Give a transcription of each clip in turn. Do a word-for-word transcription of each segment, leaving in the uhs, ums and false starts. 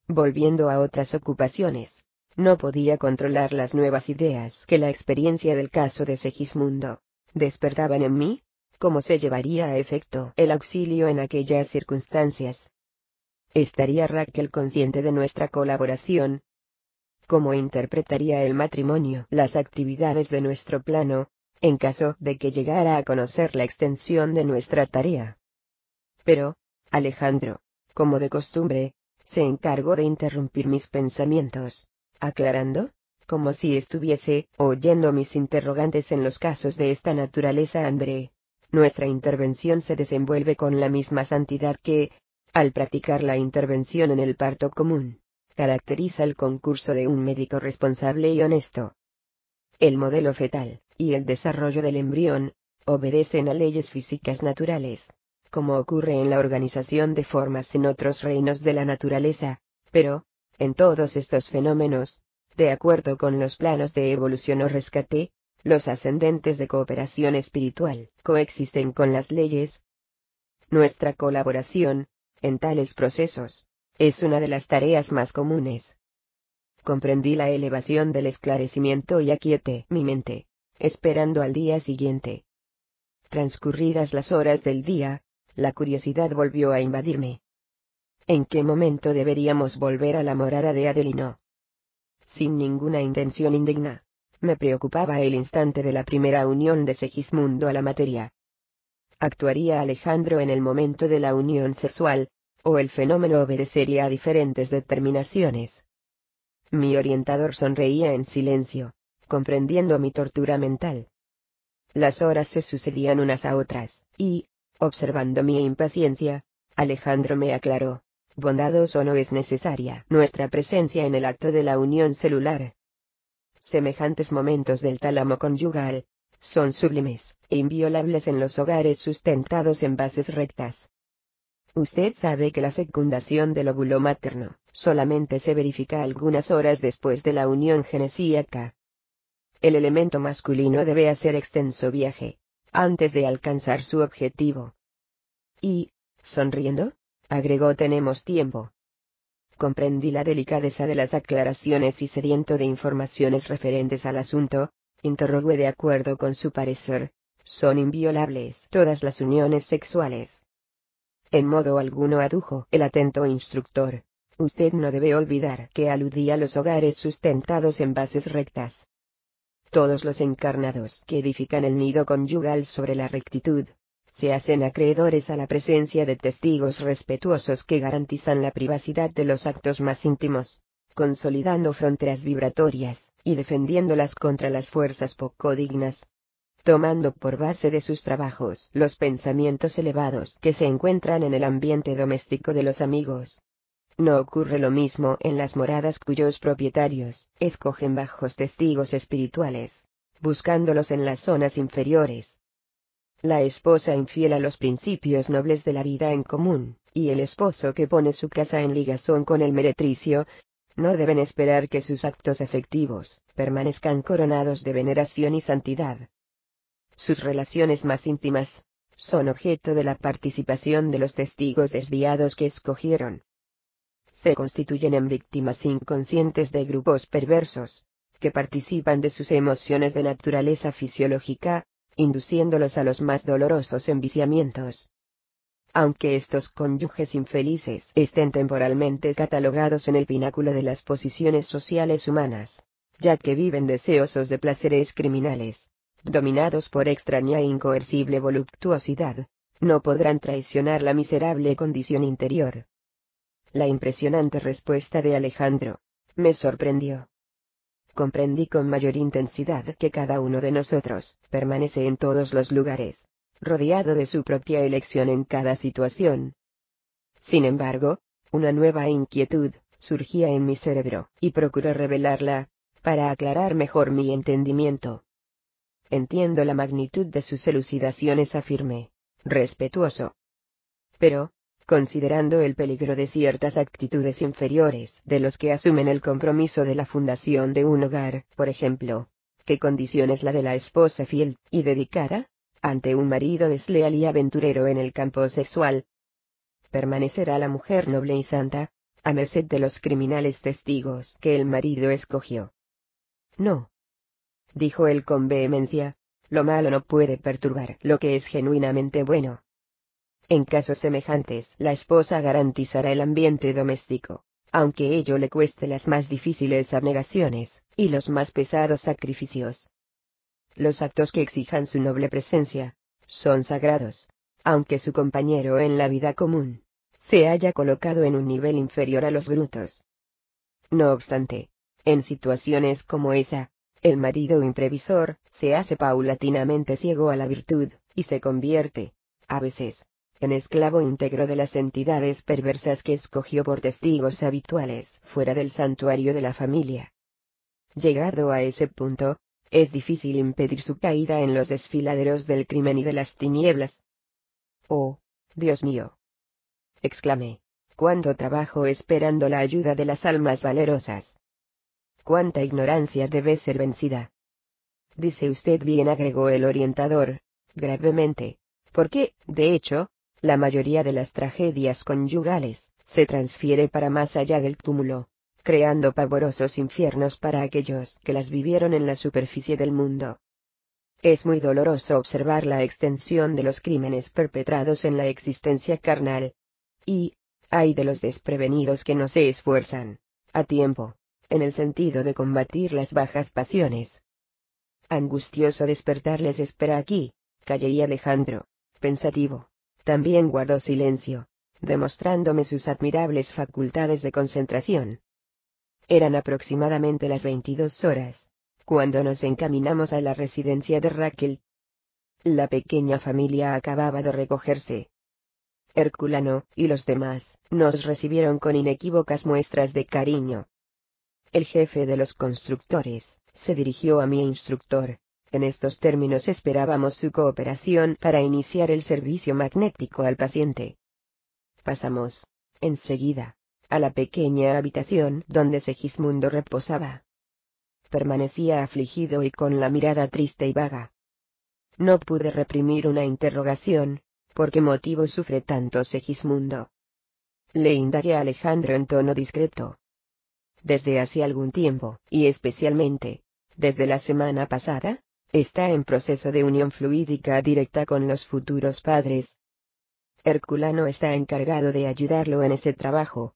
volviendo a otras ocupaciones. No podía controlar las nuevas ideas que la experiencia del caso de Segismundo despertaban en mí. ¿Cómo se llevaría a efecto el auxilio en aquellas circunstancias? ¿Estaría Raquel consciente de nuestra colaboración? ¿Cómo interpretaría el matrimonio las actividades de nuestro plano, en caso de que llegara a conocer la extensión de nuestra tarea? Pero, Alejandro, como de costumbre, se encargó de interrumpir mis pensamientos, aclarando, como si estuviese oyendo mis interrogantes en los casos de esta naturaleza. André, nuestra intervención se desenvuelve con la misma santidad que, al practicar la intervención en el parto común, caracteriza el concurso de un médico responsable y honesto. El modelo fetal, y el desarrollo del embrión, obedecen a leyes físicas naturales, como ocurre en la organización de formas en otros reinos de la naturaleza, pero, en todos estos fenómenos, de acuerdo con los planos de evolución o rescate, los ascendentes de cooperación espiritual coexisten con las leyes. Nuestra colaboración, en tales procesos, es una de las tareas más comunes. Comprendí la elevación del esclarecimiento y aquieté mi mente, esperando al día siguiente. Transcurridas las horas del día, la curiosidad volvió a invadirme. ¿En qué momento deberíamos volver a la morada de Adelino? Sin ninguna intención indigna, me preocupaba el instante de la primera unión de Segismundo a la materia. ¿Actuaría Alejandro en el momento de la unión sexual, o el fenómeno obedecería a diferentes determinaciones? Mi orientador sonreía en silencio, comprendiendo mi tortura mental. Las horas se sucedían unas a otras, y, observando mi impaciencia, Alejandro me aclaró: bondadoso no es necesaria nuestra presencia en el acto de la unión celular. Semejantes momentos del tálamo conyugal son sublimes e inviolables en los hogares sustentados en bases rectas. Usted sabe que la fecundación del óvulo materno solamente se verifica algunas horas después de la unión genesíaca. El elemento masculino debe hacer extenso viaje antes de alcanzar su objetivo. Y, sonriendo, agregó: tenemos tiempo. Comprendí la delicadeza de las aclaraciones y, sediento de informaciones referentes al asunto, interrogué de acuerdo con su parecer: ¿son inviolables todas las uniones sexuales? En modo alguno, adujo el atento instructor. Usted no debe olvidar que aludía a los hogares sustentados en bases rectas. Todos los encarnados que edifican el nido conyugal sobre la rectitud, se hacen acreedores a la presencia de testigos respetuosos que garantizan la privacidad de los actos más íntimos, consolidando fronteras vibratorias y defendiéndolas contra las fuerzas poco dignas, tomando por base de sus trabajos los pensamientos elevados que se encuentran en el ambiente doméstico de los amigos. No ocurre lo mismo en las moradas cuyos propietarios escogen bajos testigos espirituales, buscándolos en las zonas inferiores. La esposa infiel a los principios nobles de la vida en común, y el esposo que pone su casa en ligazón con el meretricio, no deben esperar que sus actos efectivos permanezcan coronados de veneración y santidad. Sus relaciones más íntimas son objeto de la participación de los testigos desviados que escogieron. Se constituyen en víctimas inconscientes de grupos perversos, que participan de sus emociones de naturaleza fisiológica, induciéndolos a los más dolorosos enviciamientos. Aunque estos cónyuges infelices estén temporalmente catalogados en el pináculo de las posiciones sociales humanas, ya que viven deseosos de placeres criminales, dominados por extraña e incoercible voluptuosidad, no podrán traicionar la miserable condición interior. La impresionante respuesta de Alejandro me sorprendió. Comprendí con mayor intensidad que cada uno de nosotros permanece en todos los lugares, rodeado de su propia elección en cada situación. Sin embargo, una nueva inquietud surgía en mi cerebro, y procuré revelarla, para aclarar mejor mi entendimiento. Entiendo la magnitud de sus elucidaciones, afirmé, respetuoso. Pero, considerando el peligro de ciertas actitudes inferiores de los que asumen el compromiso de la fundación de un hogar, por ejemplo, ¿qué condición es la de la esposa fiel y dedicada ante un marido desleal y aventurero en el campo sexual? ¿Permanecerá la mujer noble y santa, a merced de los criminales testigos que el marido escogió. No, dijo él con vehemencia, lo malo no puede perturbar lo que es genuinamente bueno. En casos semejantes, la esposa garantizará el ambiente doméstico, aunque ello le cueste las más difíciles abnegaciones, y los más pesados sacrificios. Los actos que exijan su noble presencia, son sagrados, aunque su compañero en la vida común, se haya colocado en un nivel inferior a los brutos. No obstante, en situaciones como esa, el marido imprevisor, se hace paulatinamente ciego a la virtud, y se convierte, a veces, en esclavo íntegro de las entidades perversas que escogió por testigos habituales fuera del santuario de la familia. Llegado a ese punto, es difícil impedir su caída en los desfiladeros del crimen y de las tinieblas. «Oh, Dios mío», exclamé, «cuánto trabajo esperando la ayuda de las almas valerosas. Cuánta ignorancia debe ser vencida». «Dice usted bien», agregó el orientador, gravemente, porque, de hecho, la mayoría de las tragedias conyugales se transfiere para más allá del túmulo, creando pavorosos infiernos para aquellos que las vivieron en la superficie del mundo. Es muy doloroso observar la extensión de los crímenes perpetrados en la existencia carnal. Y, ay de los desprevenidos que no se esfuerzan, a tiempo, en el sentido de combatir las bajas pasiones. Angustioso despertar les espera aquí, callé, y Alejandro, pensativo, también guardó silencio, demostrándome sus admirables facultades de concentración. Eran aproximadamente las veintidós horas, cuando nos encaminamos a la residencia de Raquel. La pequeña familia acababa de recogerse. Herculano y los demás nos recibieron con inequívocas muestras de cariño. El jefe de los constructores se dirigió a mi instructor. En estos términos esperábamos su cooperación para iniciar el servicio magnético al paciente. Pasamos, enseguida, a la pequeña habitación donde Segismundo reposaba. Permanecía afligido y con la mirada triste y vaga. No pude reprimir una interrogación. ¿Por qué motivo sufre tanto Segismundo? Le indagué a Alejandro en tono discreto. Desde hace algún tiempo, y especialmente, desde la semana pasada, está en proceso de unión fluídica directa con los futuros padres. Herculano está encargado de ayudarlo en ese trabajo.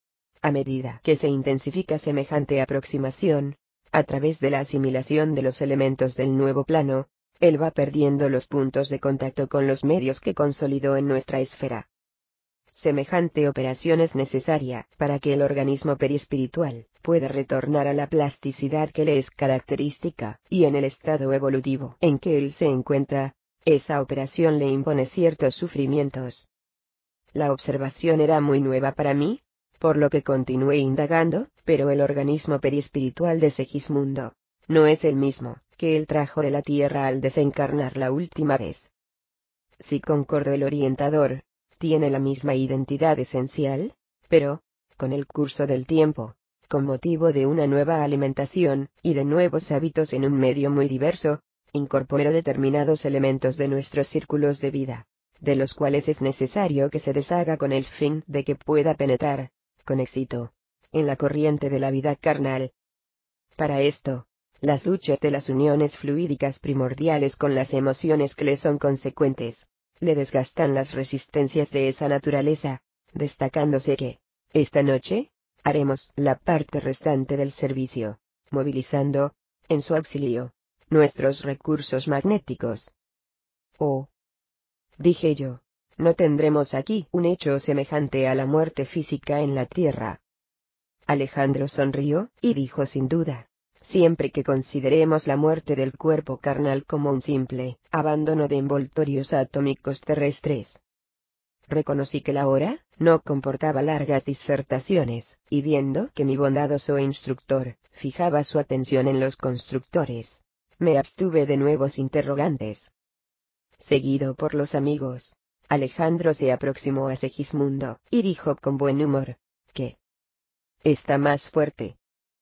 A medida que se intensifica semejante aproximación, a través de la asimilación de los elementos del nuevo plano, él va perdiendo los puntos de contacto con los medios que consolidó en nuestra esfera. Semejante operación es necesaria para que el organismo perispiritual pueda retornar a la plasticidad que le es característica, y en el estado evolutivo en que él se encuentra, esa operación le impone ciertos sufrimientos. La observación era muy nueva para mí, por lo que continué indagando, pero el organismo perispiritual de Segismundo no es el mismo que él trajo de la Tierra al desencarnar la última vez. Sí, concordó el orientador, tiene la misma identidad esencial, pero, con el curso del tiempo, con motivo de una nueva alimentación, y de nuevos hábitos en un medio muy diverso, incorporó determinados elementos de nuestros círculos de vida, de los cuales es necesario que se deshaga con el fin de que pueda penetrar, con éxito, en la corriente de la vida carnal. Para esto, las luchas de las uniones fluídicas primordiales con las emociones que le son consecuentes, le desgastan las resistencias de esa naturaleza, destacándose que, esta noche, haremos la parte restante del servicio, movilizando, en su auxilio, nuestros recursos magnéticos. Oh, dije yo, no tendremos aquí un hecho semejante a la muerte física en la Tierra. Alejandro sonrió, y dijo sin duda, siempre que consideremos la muerte del cuerpo carnal como un simple abandono de envoltorios atómicos terrestres. Reconocí que la hora no comportaba largas disertaciones, y viendo que mi bondadoso instructor fijaba su atención en los constructores, me abstuve de nuevos interrogantes. Seguido por los amigos, Alejandro se aproximó a Segismundo, y dijo con buen humor, que está más fuerte.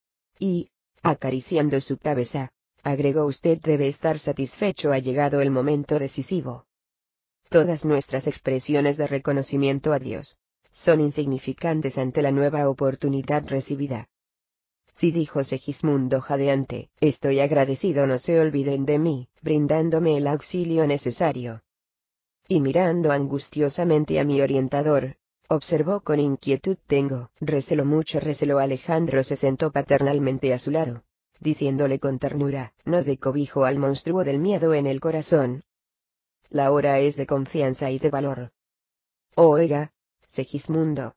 Y, acariciando su cabeza, agregó: usted debe estar satisfecho, ha llegado el momento decisivo. Todas nuestras expresiones de reconocimiento a Dios son insignificantes ante la nueva oportunidad recibida. Sí, dijo Segismundo jadeante, estoy agradecido, no se olviden de mí, brindándome el auxilio necesario. Y mirando angustiosamente a mi orientador, observó con inquietud, tengo recelo, mucho recelo. Alejandro se sentó paternalmente a su lado, diciéndole con ternura, no dé cobijo al monstruo del miedo en el corazón. La hora es de confianza y de valor. Oiga, Segismundo.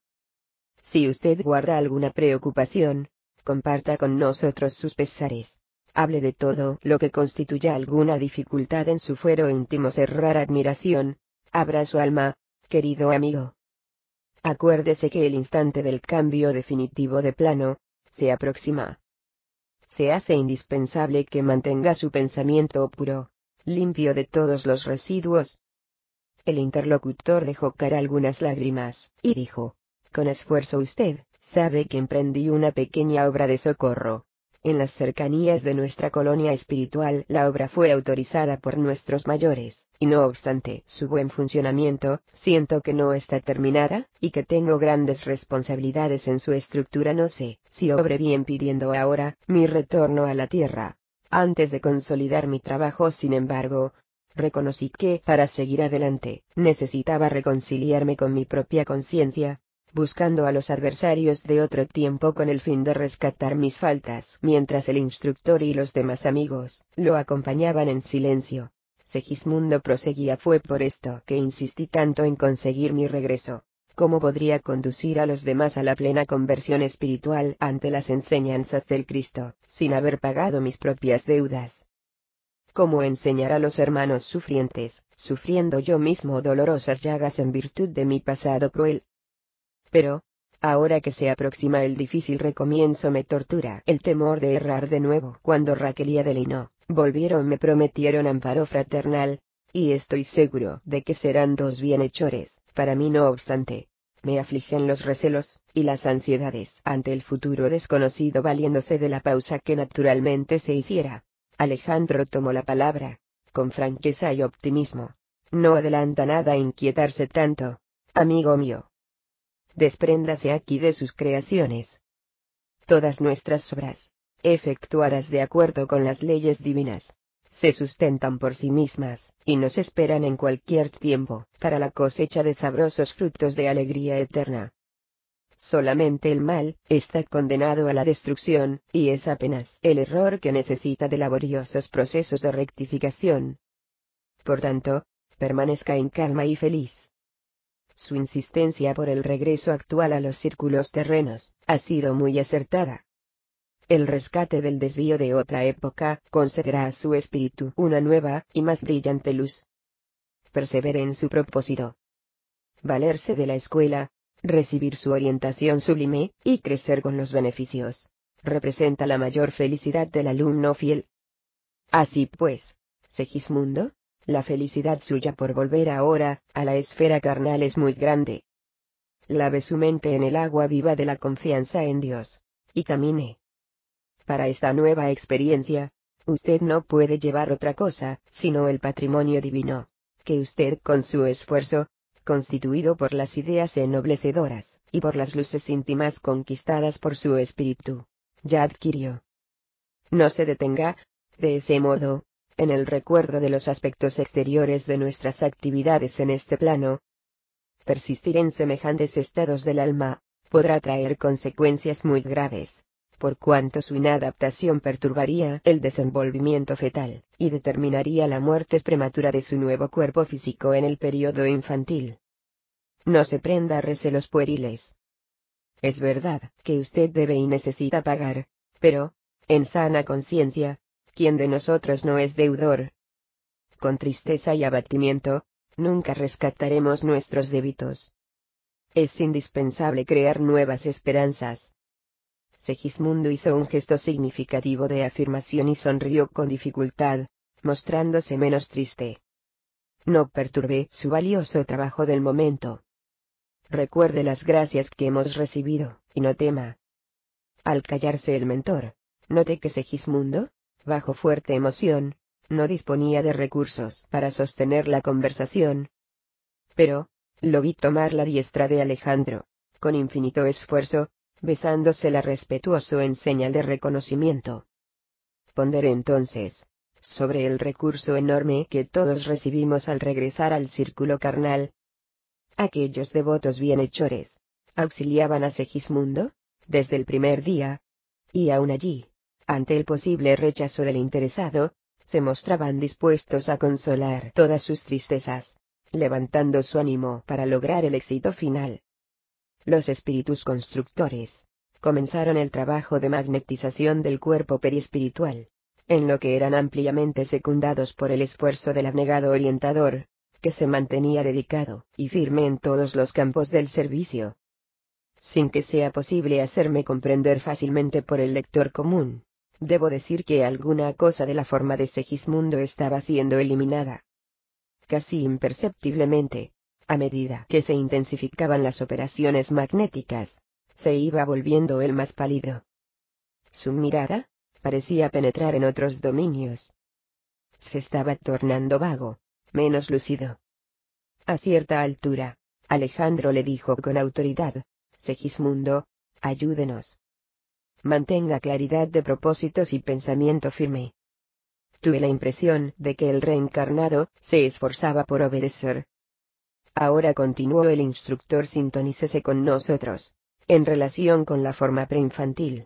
Si usted guarda alguna preocupación, comparta con nosotros sus pesares. Hable de todo lo que constituya alguna dificultad en su fuero íntimo. Cerrar admiración. Abra su alma, querido amigo. Acuérdese que el instante del cambio definitivo de plano se aproxima. Se hace indispensable que mantenga su pensamiento puro, limpio de todos los residuos. El interlocutor dejó caer algunas lágrimas, y dijo, con esfuerzo, usted sabe que emprendí una pequeña obra de socorro. En las cercanías de nuestra colonia espiritual la obra fue autorizada por nuestros mayores, y no obstante su buen funcionamiento, siento que no está terminada, y que tengo grandes responsabilidades en su estructura. No sé si obré bien pidiendo ahora mi retorno a la tierra. Antes de consolidar mi trabajo, sin embargo, reconocí que, para seguir adelante, necesitaba reconciliarme con mi propia conciencia, buscando a los adversarios de otro tiempo con el fin de rescatar mis faltas. Mientras el instructor y los demás amigos lo acompañaban en silencio, Segismundo proseguía, fue por esto que insistí tanto en conseguir mi regreso. ¿Cómo podría conducir a los demás a la plena conversión espiritual ante las enseñanzas del Cristo, sin haber pagado mis propias deudas? ¿Cómo enseñar a los hermanos sufrientes, sufriendo yo mismo dolorosas llagas en virtud de mi pasado cruel? Pero, ahora que se aproxima el difícil recomienzo, me tortura el temor de errar de nuevo. Cuando Raquel y Adelino volvieron me prometieron amparo fraternal, y estoy seguro de que serán dos bienhechores para mí. No obstante, me afligen los recelos y las ansiedades ante el futuro desconocido. Valiéndose de la pausa que naturalmente se hiciera, Alejandro tomó la palabra, con franqueza y optimismo. No adelanta nada inquietarse tanto, amigo mío. Despréndase aquí de sus creaciones. Todas nuestras obras, efectuadas de acuerdo con las leyes divinas, se sustentan por sí mismas, y nos esperan en cualquier tiempo, para la cosecha de sabrosos frutos de alegría eterna. Solamente el mal está condenado a la destrucción, y es apenas el error que necesita de laboriosos procesos de rectificación. Por tanto, permanezca en calma y feliz. Su insistencia por el regreso actual a los círculos terrenos ha sido muy acertada. El rescate del desvío de otra época concederá a su espíritu una nueva y más brillante luz. Persevere en su propósito. Valerse de la escuela, recibir su orientación sublime, y crecer con los beneficios, representa la mayor felicidad del alumno fiel. Así pues, Segismundo, la felicidad suya por volver ahora a la esfera carnal es muy grande. Lave su mente en el agua viva de la confianza en Dios, y camine. Para esta nueva experiencia, usted no puede llevar otra cosa, sino el patrimonio divino, que usted con su esfuerzo, constituido por las ideas ennoblecedoras, y por las luces íntimas conquistadas por su espíritu, ya adquirió. No se detenga, de ese modo, en el recuerdo de los aspectos exteriores de nuestras actividades en este plano. Persistir en semejantes estados del alma, podrá traer consecuencias muy graves, por cuanto su inadaptación perturbaría el desenvolvimiento fetal, y determinaría la muerte prematura de su nuevo cuerpo físico en el periodo infantil. No se prenda a recelos pueriles. Es verdad que usted debe y necesita pagar, pero, en sana conciencia, ¿quién de nosotros no es deudor? Con tristeza y abatimiento, nunca rescataremos nuestros débitos. Es indispensable crear nuevas esperanzas. Segismundo hizo un gesto significativo de afirmación y sonrió con dificultad, mostrándose menos triste. No perturbe su valioso trabajo del momento. Recuerde las gracias que hemos recibido, y no tema. Al callarse el mentor, noté que Segismundo, bajo fuerte emoción, no disponía de recursos para sostener la conversación. Pero, Lo vi tomar la diestra de Alejandro, con infinito esfuerzo, besándosela respetuoso en señal de reconocimiento. Ponderé entonces sobre el recurso enorme que todos recibimos al regresar al círculo carnal. Aquellos devotos bienhechores auxiliaban a Segismundo desde el primer día, y aún allí, ante el posible rechazo del interesado, se mostraban dispuestos a consolar todas sus tristezas, levantando su ánimo para lograr el éxito final. Los espíritus constructores comenzaron el trabajo de magnetización del cuerpo perispiritual, en lo que eran ampliamente secundados por el esfuerzo del abnegado orientador, que se mantenía dedicado y firme en todos los campos del servicio. Sin que sea posible hacerme comprender fácilmente por el lector común, debo decir que alguna cosa de la forma de Segismundo estaba siendo eliminada. Casi imperceptiblemente, a medida que se intensificaban las operaciones magnéticas, se iba volviendo él más pálido. Su mirada parecía penetrar en otros dominios. Se estaba tornando vago, menos lúcido. A cierta altura, Alejandro le dijo con autoridad: Segismundo, ayúdenos. Mantenga claridad de propósitos y pensamiento firme. Tuve la impresión de que el reencarnado se esforzaba por obedecer. Ahora, continuó el instructor, sintonícese con nosotros, en relación con la forma preinfantil.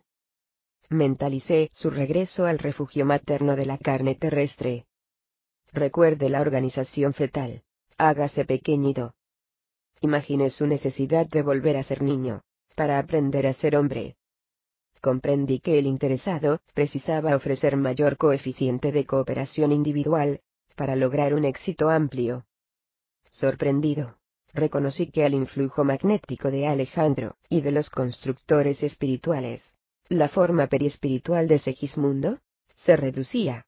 Mentalicé su regreso al refugio materno de la carne terrestre. Recuerde la organización fetal. Hágase pequeñito. Imagine su necesidad de volver a ser niño, para aprender a ser hombre. Comprendí que el interesado precisaba ofrecer mayor coeficiente de cooperación individual, para lograr un éxito amplio. Sorprendido, reconocí que al influjo magnético de Alejandro y de los constructores espirituales, la forma periespiritual de Segismundo se reducía.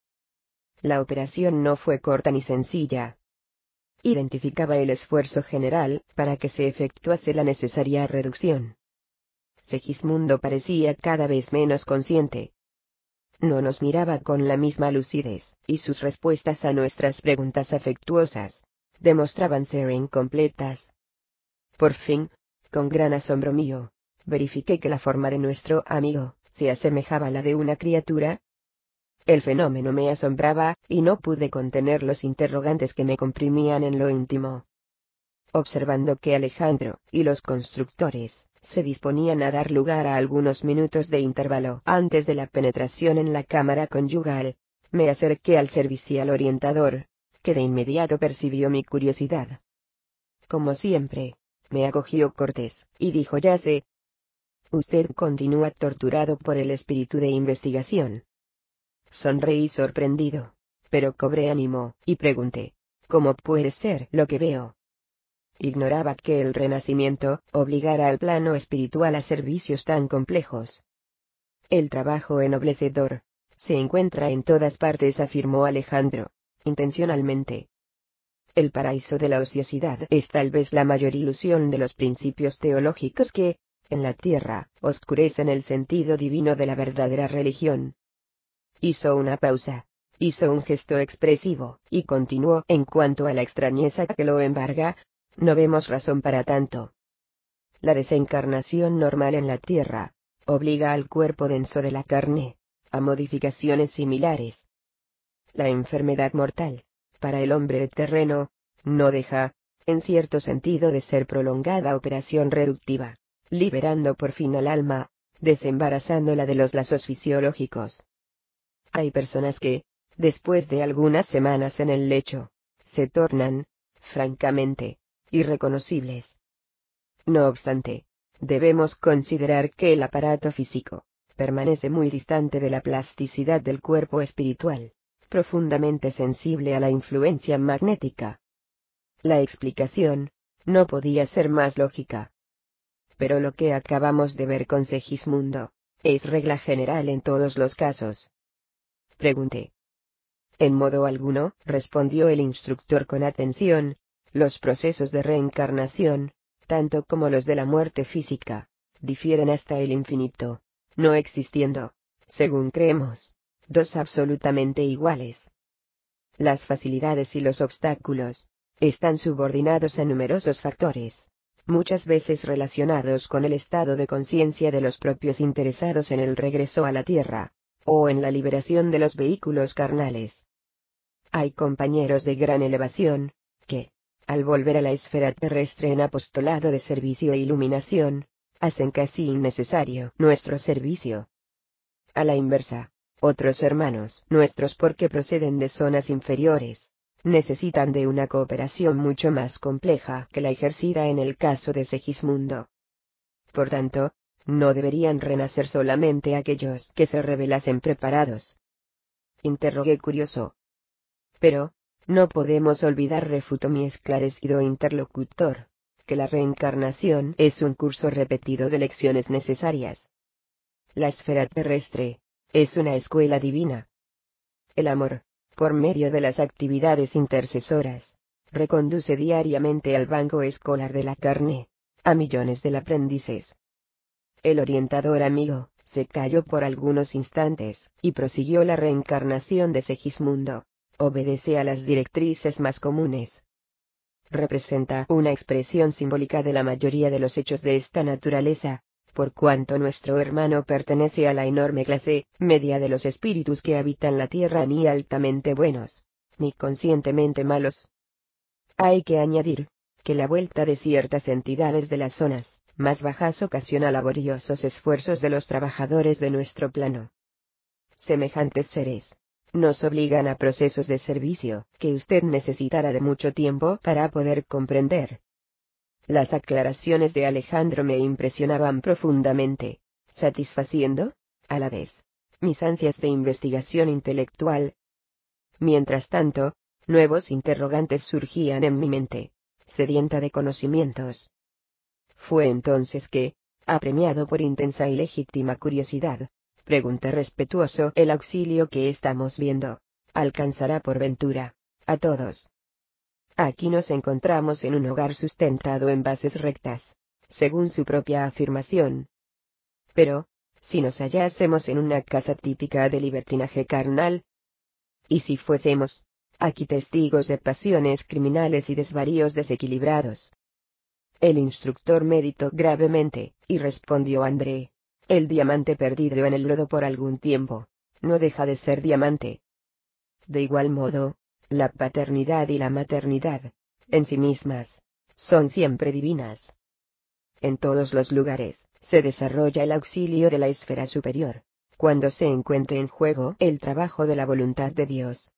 La operación no fue corta ni sencilla. Identificaba el esfuerzo general para que se efectuase la necesaria reducción. Segismundo parecía cada vez menos consciente. No nos miraba con la misma lucidez, y sus respuestas a nuestras preguntas afectuosas demostraban ser incompletas. Por fin, con gran asombro mío, verifiqué que la forma de nuestro amigo se asemejaba a la de una criatura. El fenómeno me asombraba, y no pude contener los interrogantes que me comprimían en lo íntimo. Observando que Alejandro y los constructores se disponían a dar lugar a algunos minutos de intervalo antes de la penetración en la cámara conyugal, me acerqué al servicial orientador, que de inmediato percibió mi curiosidad. Como siempre, me acogió cortés, y dijo: ya sé. Usted continúa torturado por el espíritu de investigación. Sonreí sorprendido, pero cobré ánimo, y pregunté: ¿cómo puede ser lo que veo? Ignoraba que el renacimiento obligara al plano espiritual a servicios tan complejos. El trabajo ennoblecedor se encuentra en todas partes, afirmó Alejandro, intencionalmente. El paraíso de la ociosidad es tal vez la mayor ilusión de los principios teológicos que, en la tierra, oscurecen el sentido divino de la verdadera religión. Hizo una pausa, hizo un gesto expresivo, y continuó: en cuanto a la extrañeza que lo embarga, no vemos razón para tanto. La desencarnación normal en la tierra obliga al cuerpo denso de la carne a modificaciones similares. La enfermedad mortal, para el hombre terreno, no deja, en cierto sentido, de ser prolongada operación reductiva, liberando por fin al alma, desembarazándola de los lazos fisiológicos. Hay personas que, después de algunas semanas en el lecho, se tornan, francamente, irreconocibles. No obstante, debemos considerar que el aparato físico permanece muy distante de la plasticidad del cuerpo espiritual, profundamente sensible a la influencia magnética. La explicación no podía ser más lógica. Pero lo que acabamos de ver con Segismundo es regla general en todos los casos. Pregunté. En modo alguno, respondió el instructor con atención. Los procesos de reencarnación, tanto como los de la muerte física, difieren hasta el infinito, no existiendo, según creemos, dos absolutamente iguales. Las facilidades y los obstáculos están subordinados a numerosos factores, muchas veces relacionados con el estado de conciencia de los propios interesados en el regreso a la Tierra, o en la liberación de los vehículos carnales. Hay compañeros de gran elevación, que, al volver a la esfera terrestre en apostolado de servicio e iluminación, hacen casi innecesario nuestro servicio. A la inversa, otros hermanos nuestros, porque proceden de zonas inferiores, necesitan de una cooperación mucho más compleja que la ejercida en el caso de Segismundo. Por tanto, no deberían renacer solamente aquellos que se revelasen preparados. Interrogué curioso. Pero, no podemos olvidar, refutó mi esclarecido interlocutor, que la reencarnación es un curso repetido de lecciones necesarias. La esfera terrestre es una escuela divina. El amor, por medio de las actividades intercesoras, reconduce diariamente al banco escolar de la carne a millones de aprendices. El orientador amigo se calló por algunos instantes y prosiguió: la reencarnación de Segismundo obedece a las directrices más comunes. Representa una expresión simbólica de la mayoría de los hechos de esta naturaleza, por cuanto nuestro hermano pertenece a la enorme clase media de los espíritus que habitan la tierra, ni altamente buenos, ni conscientemente malos. Hay que añadir que la vuelta de ciertas entidades de las zonas más bajas ocasiona laboriosos esfuerzos de los trabajadores de nuestro plano. Semejantes seres nos obligan a procesos de servicio que usted necesitará de mucho tiempo para poder comprender. Las aclaraciones de Alejandro me impresionaban profundamente, satisfaciendo, a la vez, mis ansias de investigación intelectual. Mientras tanto, nuevos interrogantes surgían en mi mente, sedienta de conocimientos. Fue entonces que, apremiado por intensa y legítima curiosidad, pregunté respetuoso: el auxilio que estamos viendo alcanzará por ventura a todos. Aquí nos encontramos en un hogar sustentado en bases rectas, según su propia afirmación. Pero, si nos hallásemos en una casa típica de libertinaje carnal, y si fuésemos aquí testigos de pasiones criminales y desvaríos desequilibrados. El instructor meditó gravemente, y respondió: André, el diamante perdido en el lodo por algún tiempo, no deja de ser diamante. De igual modo, la paternidad y la maternidad, en sí mismas, son siempre divinas. En todos los lugares se desarrolla el auxilio de la esfera superior, cuando se encuentre en juego el trabajo de la voluntad de Dios.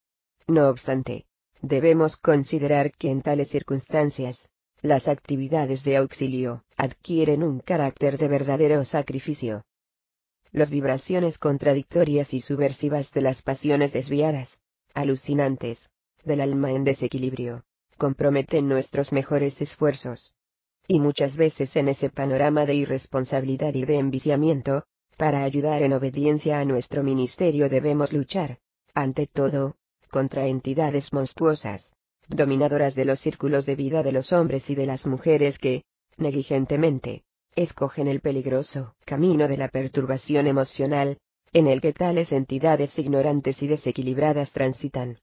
No obstante, debemos considerar que en tales circunstancias, las actividades de auxilio adquieren un carácter de verdadero sacrificio. Las vibraciones contradictorias y subversivas de las pasiones desviadas, alucinantes, del alma en desequilibrio, comprometen nuestros mejores esfuerzos. Y muchas veces en ese panorama de irresponsabilidad y de enviciamiento, para ayudar en obediencia a nuestro ministerio debemos luchar, ante todo, contra entidades monstruosas, dominadoras de los círculos de vida de los hombres y de las mujeres que, negligentemente, escogen el peligroso camino de la perturbación emocional, en el que tales entidades ignorantes y desequilibradas transitan.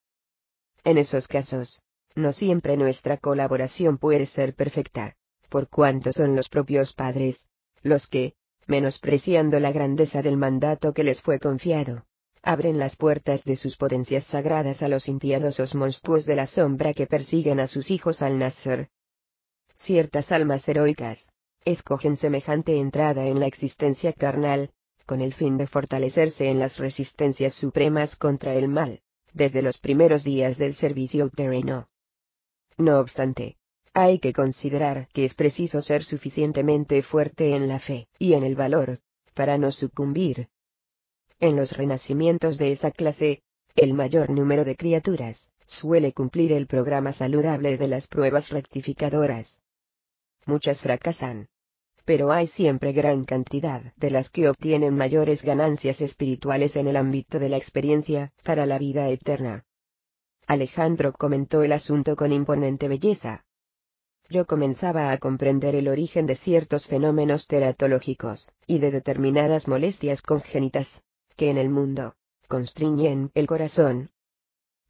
En esos casos, no siempre nuestra colaboración puede ser perfecta, por cuanto son los propios padres, los que, menospreciando la grandeza del mandato que les fue confiado, abren las puertas de sus potencias sagradas a los impiadosos monstruos de la sombra que persiguen a sus hijos al nacer. Ciertas almas heroicas escogen semejante entrada en la existencia carnal, con el fin de fortalecerse en las resistencias supremas contra el mal, desde los primeros días del servicio terreno. No obstante, hay que considerar que es preciso ser suficientemente fuerte en la fe y en el valor, para no sucumbir. En los renacimientos de esa clase, el mayor número de criaturas suele cumplir el programa saludable de las pruebas rectificadoras. Muchas fracasan, pero hay siempre gran cantidad de las que obtienen mayores ganancias espirituales en el ámbito de la experiencia para la vida eterna. Alejandro comentó el asunto con imponente belleza. Yo comenzaba a comprender el origen de ciertos fenómenos teratológicos, y de determinadas molestias congénitas, que en el mundo constriñen el corazón.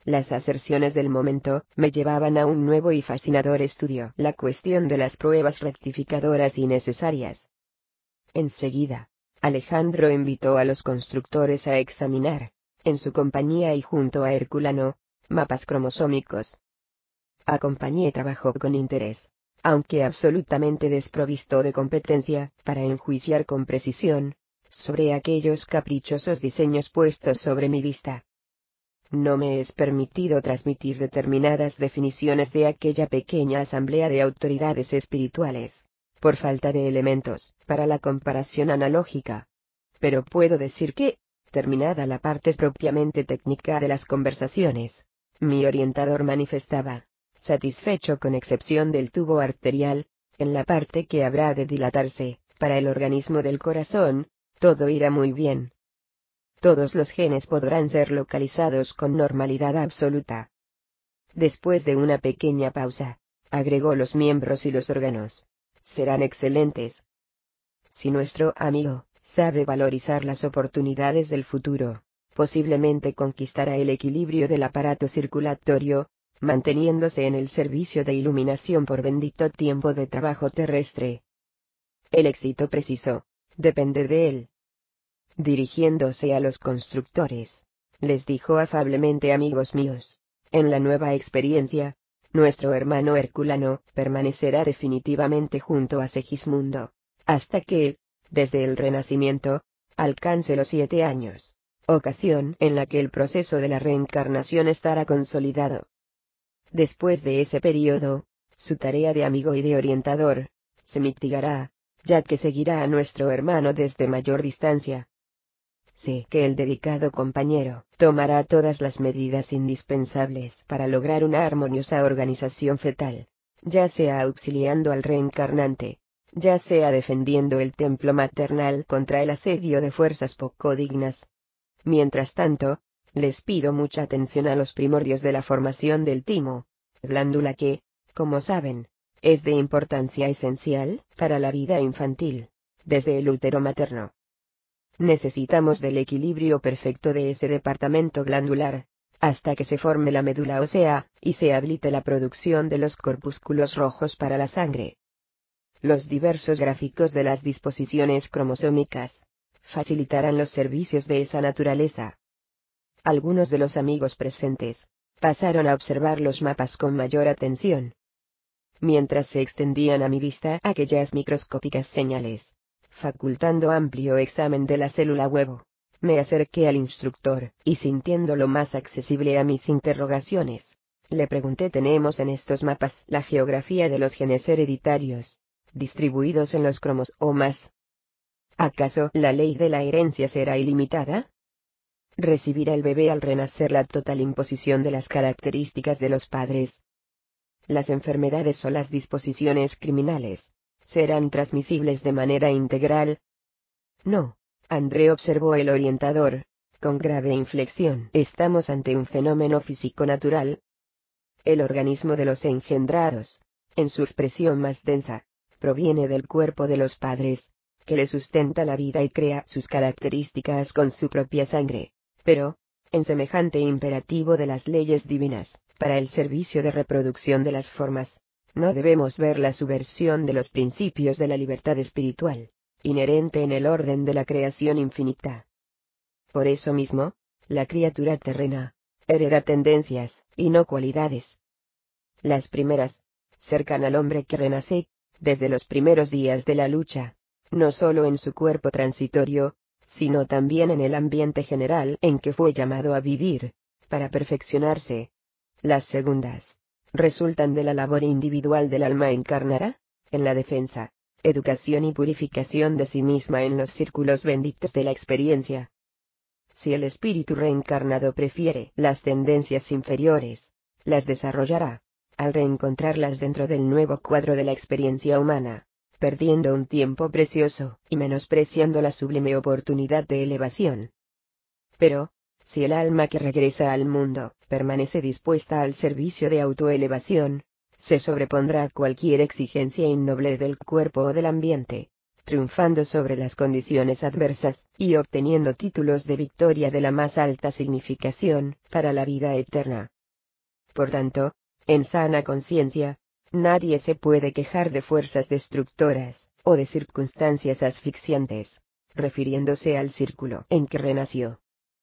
Las aserciones del momento me llevaban a un nuevo y fascinador estudio, la cuestión de las pruebas rectificadoras y necesarias. Enseguida, Alejandro invitó a los constructores a examinar, en su compañía y junto a Herculano, mapas cromosómicos. Acompañé trabajó con interés, aunque absolutamente desprovisto de competencia, para enjuiciar con precisión, sobre aquellos caprichosos diseños puestos sobre mi vista. No me es permitido transmitir determinadas definiciones de aquella pequeña asamblea de autoridades espirituales, por falta de elementos para la comparación analógica. Pero puedo decir que, terminada la parte propiamente técnica de las conversaciones, mi orientador manifestaba, satisfecho con excepción del tubo arterial, en la parte que habrá de dilatarse, para el organismo del corazón, todo irá muy bien. Todos los genes podrán ser localizados con normalidad absoluta. Después de una pequeña pausa, agregó los miembros y los órganos. Serán excelentes. Si nuestro amigo sabe valorizar las oportunidades del futuro, posiblemente conquistará el equilibrio del aparato circulatorio, manteniéndose en el servicio de iluminación por bendito tiempo de trabajo terrestre. El éxito preciso depende de él. Dirigiéndose a los constructores, les dijo afablemente: amigos míos, en la nueva experiencia, nuestro hermano Herculano permanecerá definitivamente junto a Segismundo, hasta que, desde el Renacimiento, alcance los siete años, ocasión en la que el proceso de la reencarnación estará consolidado. Después de ese periodo, su tarea de amigo y de orientador se mitigará, ya que seguirá a nuestro hermano desde mayor distancia. Sé que el dedicado compañero tomará todas las medidas indispensables para lograr una armoniosa organización fetal, ya sea auxiliando al reencarnante, ya sea defendiendo el templo maternal contra el asedio de fuerzas poco dignas. Mientras tanto, les pido mucha atención a los primordios de la formación del timo, glándula que, como saben, es de importancia esencial para la vida infantil, desde el útero materno. Necesitamos del equilibrio perfecto de ese departamento glandular, hasta que se forme la médula ósea, y se habilite la producción de los corpúsculos rojos para la sangre. Los diversos gráficos de las disposiciones cromosómicas facilitarán los servicios de esa naturaleza. Algunos de los amigos presentes pasaron a observar los mapas con mayor atención. Mientras se extendían a mi vista aquellas microscópicas señales, facultando amplio examen de la célula huevo, me acerqué al instructor, y sintiéndolo más accesible a mis interrogaciones, le pregunté: ¿tenemos en estos mapas la geografía de los genes hereditarios, distribuidos en los cromosomas? ¿Acaso la ley de la herencia será ilimitada? ¿Recibirá el bebé al renacer la total imposición de las características de los padres? ¿Las enfermedades o las disposiciones criminales serán transmisibles de manera integral? No, André, observó el orientador, con grave inflexión. Estamos ante un fenómeno físico natural. El organismo de los engendrados, en su expresión más densa, proviene del cuerpo de los padres, que le sustenta la vida y crea sus características con su propia sangre. Pero, en semejante imperativo de las leyes divinas, para el servicio de reproducción de las formas, no debemos ver la subversión de los principios de la libertad espiritual, inherente en el orden de la creación infinita. Por eso mismo, la criatura terrena hereda tendencias, y no cualidades. Las primeras cercan al hombre que renace, desde los primeros días de la lucha, no solo en su cuerpo transitorio, sino también en el ambiente general en que fue llamado a vivir, para perfeccionarse. Las segundas resultan de la labor individual del alma encarnada, en la defensa, educación y purificación de sí misma en los círculos benditos de la experiencia. Si el espíritu reencarnado prefiere las tendencias inferiores, las desarrollará, al reencontrarlas dentro del nuevo cuadro de la experiencia humana, perdiendo un tiempo precioso y menospreciando la sublime oportunidad de elevación. Pero, si el alma que regresa al mundo permanece dispuesta al servicio de autoelevación, se sobrepondrá a cualquier exigencia innoble del cuerpo o del ambiente, triunfando sobre las condiciones adversas, y obteniendo títulos de victoria de la más alta significación, para la vida eterna. Por tanto, en sana conciencia, nadie se puede quejar de fuerzas destructoras, o de circunstancias asfixiantes, refiriéndose al círculo en que renació.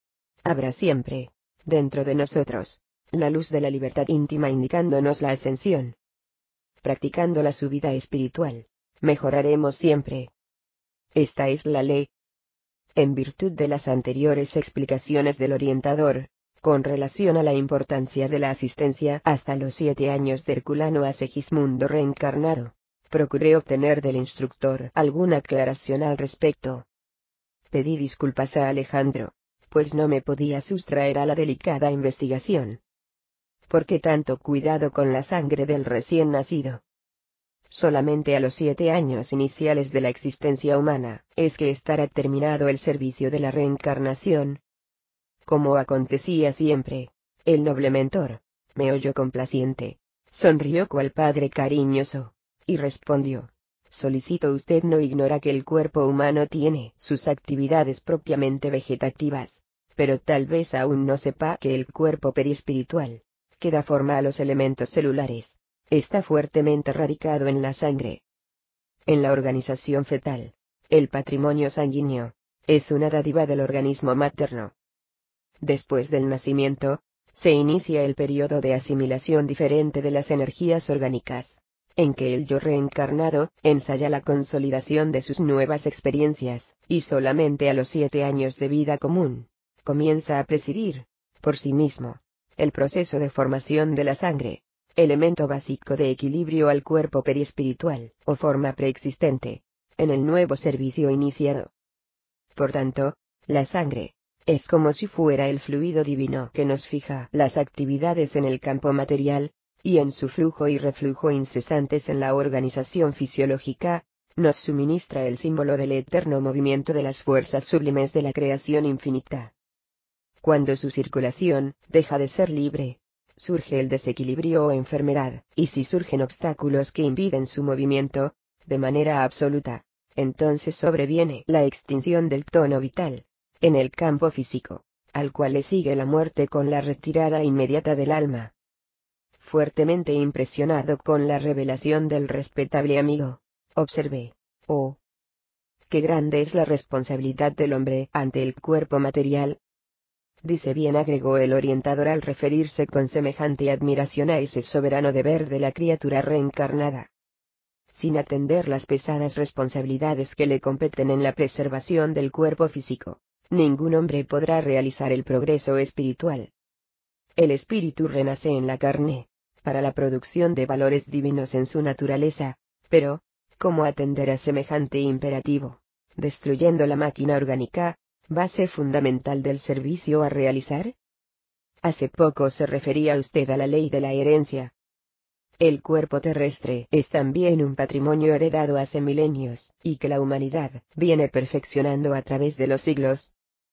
Habrá siempre, dentro de nosotros, la luz de la libertad íntima indicándonos la ascensión. Practicando la subida espiritual, mejoraremos siempre. Esta es la ley. En virtud de las anteriores explicaciones del orientador, con relación a la importancia de la asistencia hasta los siete años de Herculano a Segismundo reencarnado, procuré obtener del instructor alguna aclaración al respecto. Pedí disculpas a Alejandro, pues no me podía sustraer a la delicada investigación. ¿Por qué tanto cuidado con la sangre del recién nacido? Solamente a los siete años iniciales de la existencia humana, es que estará terminado el servicio de la reencarnación. Como acontecía siempre, el noble mentor, me oyó complaciente, sonrió cual padre cariñoso, y respondió: solicito usted no ignora que el cuerpo humano tiene sus actividades propiamente vegetativas, pero tal vez aún no sepa que el cuerpo perispiritual, que da forma a los elementos celulares, está fuertemente radicado en la sangre. En la organización fetal, el patrimonio sanguíneo, es una dádiva del organismo materno. Después del nacimiento, se inicia el periodo de asimilación diferente de las energías orgánicas, en que el yo reencarnado ensaya la consolidación de sus nuevas experiencias, y solamente a los siete años de vida común, comienza a presidir, por sí mismo, el proceso de formación de la sangre, elemento básico de equilibrio al cuerpo perispiritual, o forma preexistente, en el nuevo servicio iniciado. Por tanto, la sangre, es como si fuera el fluido divino que nos fija las actividades en el campo material, y en su flujo y reflujo incesantes en la organización fisiológica, nos suministra el símbolo del eterno movimiento de las fuerzas sublimes de la creación infinita. Cuando su circulación deja de ser libre, surge el desequilibrio o enfermedad, y si surgen obstáculos que impiden su movimiento, de manera absoluta, entonces sobreviene la extinción del tono vital, en el campo físico, al cual le sigue la muerte con la retirada inmediata del alma. Fuertemente impresionado con la revelación del respetable amigo, observé: oh, qué grande es la responsabilidad del hombre ante el cuerpo material. Dice bien, agregó el orientador al referirse con semejante admiración a ese soberano deber de la criatura reencarnada. Sin atender las pesadas responsabilidades que le competen en la preservación del cuerpo físico, ningún hombre podrá realizar el progreso espiritual. El espíritu renace en la carne, para la producción de valores divinos en su naturaleza, pero, ¿cómo atender a semejante imperativo, destruyendo la máquina orgánica, base fundamental del servicio a realizar? Hace poco se refería usted a la ley de la herencia. El cuerpo terrestre es también un patrimonio heredado hace milenios, y que la humanidad viene perfeccionando a través de los siglos.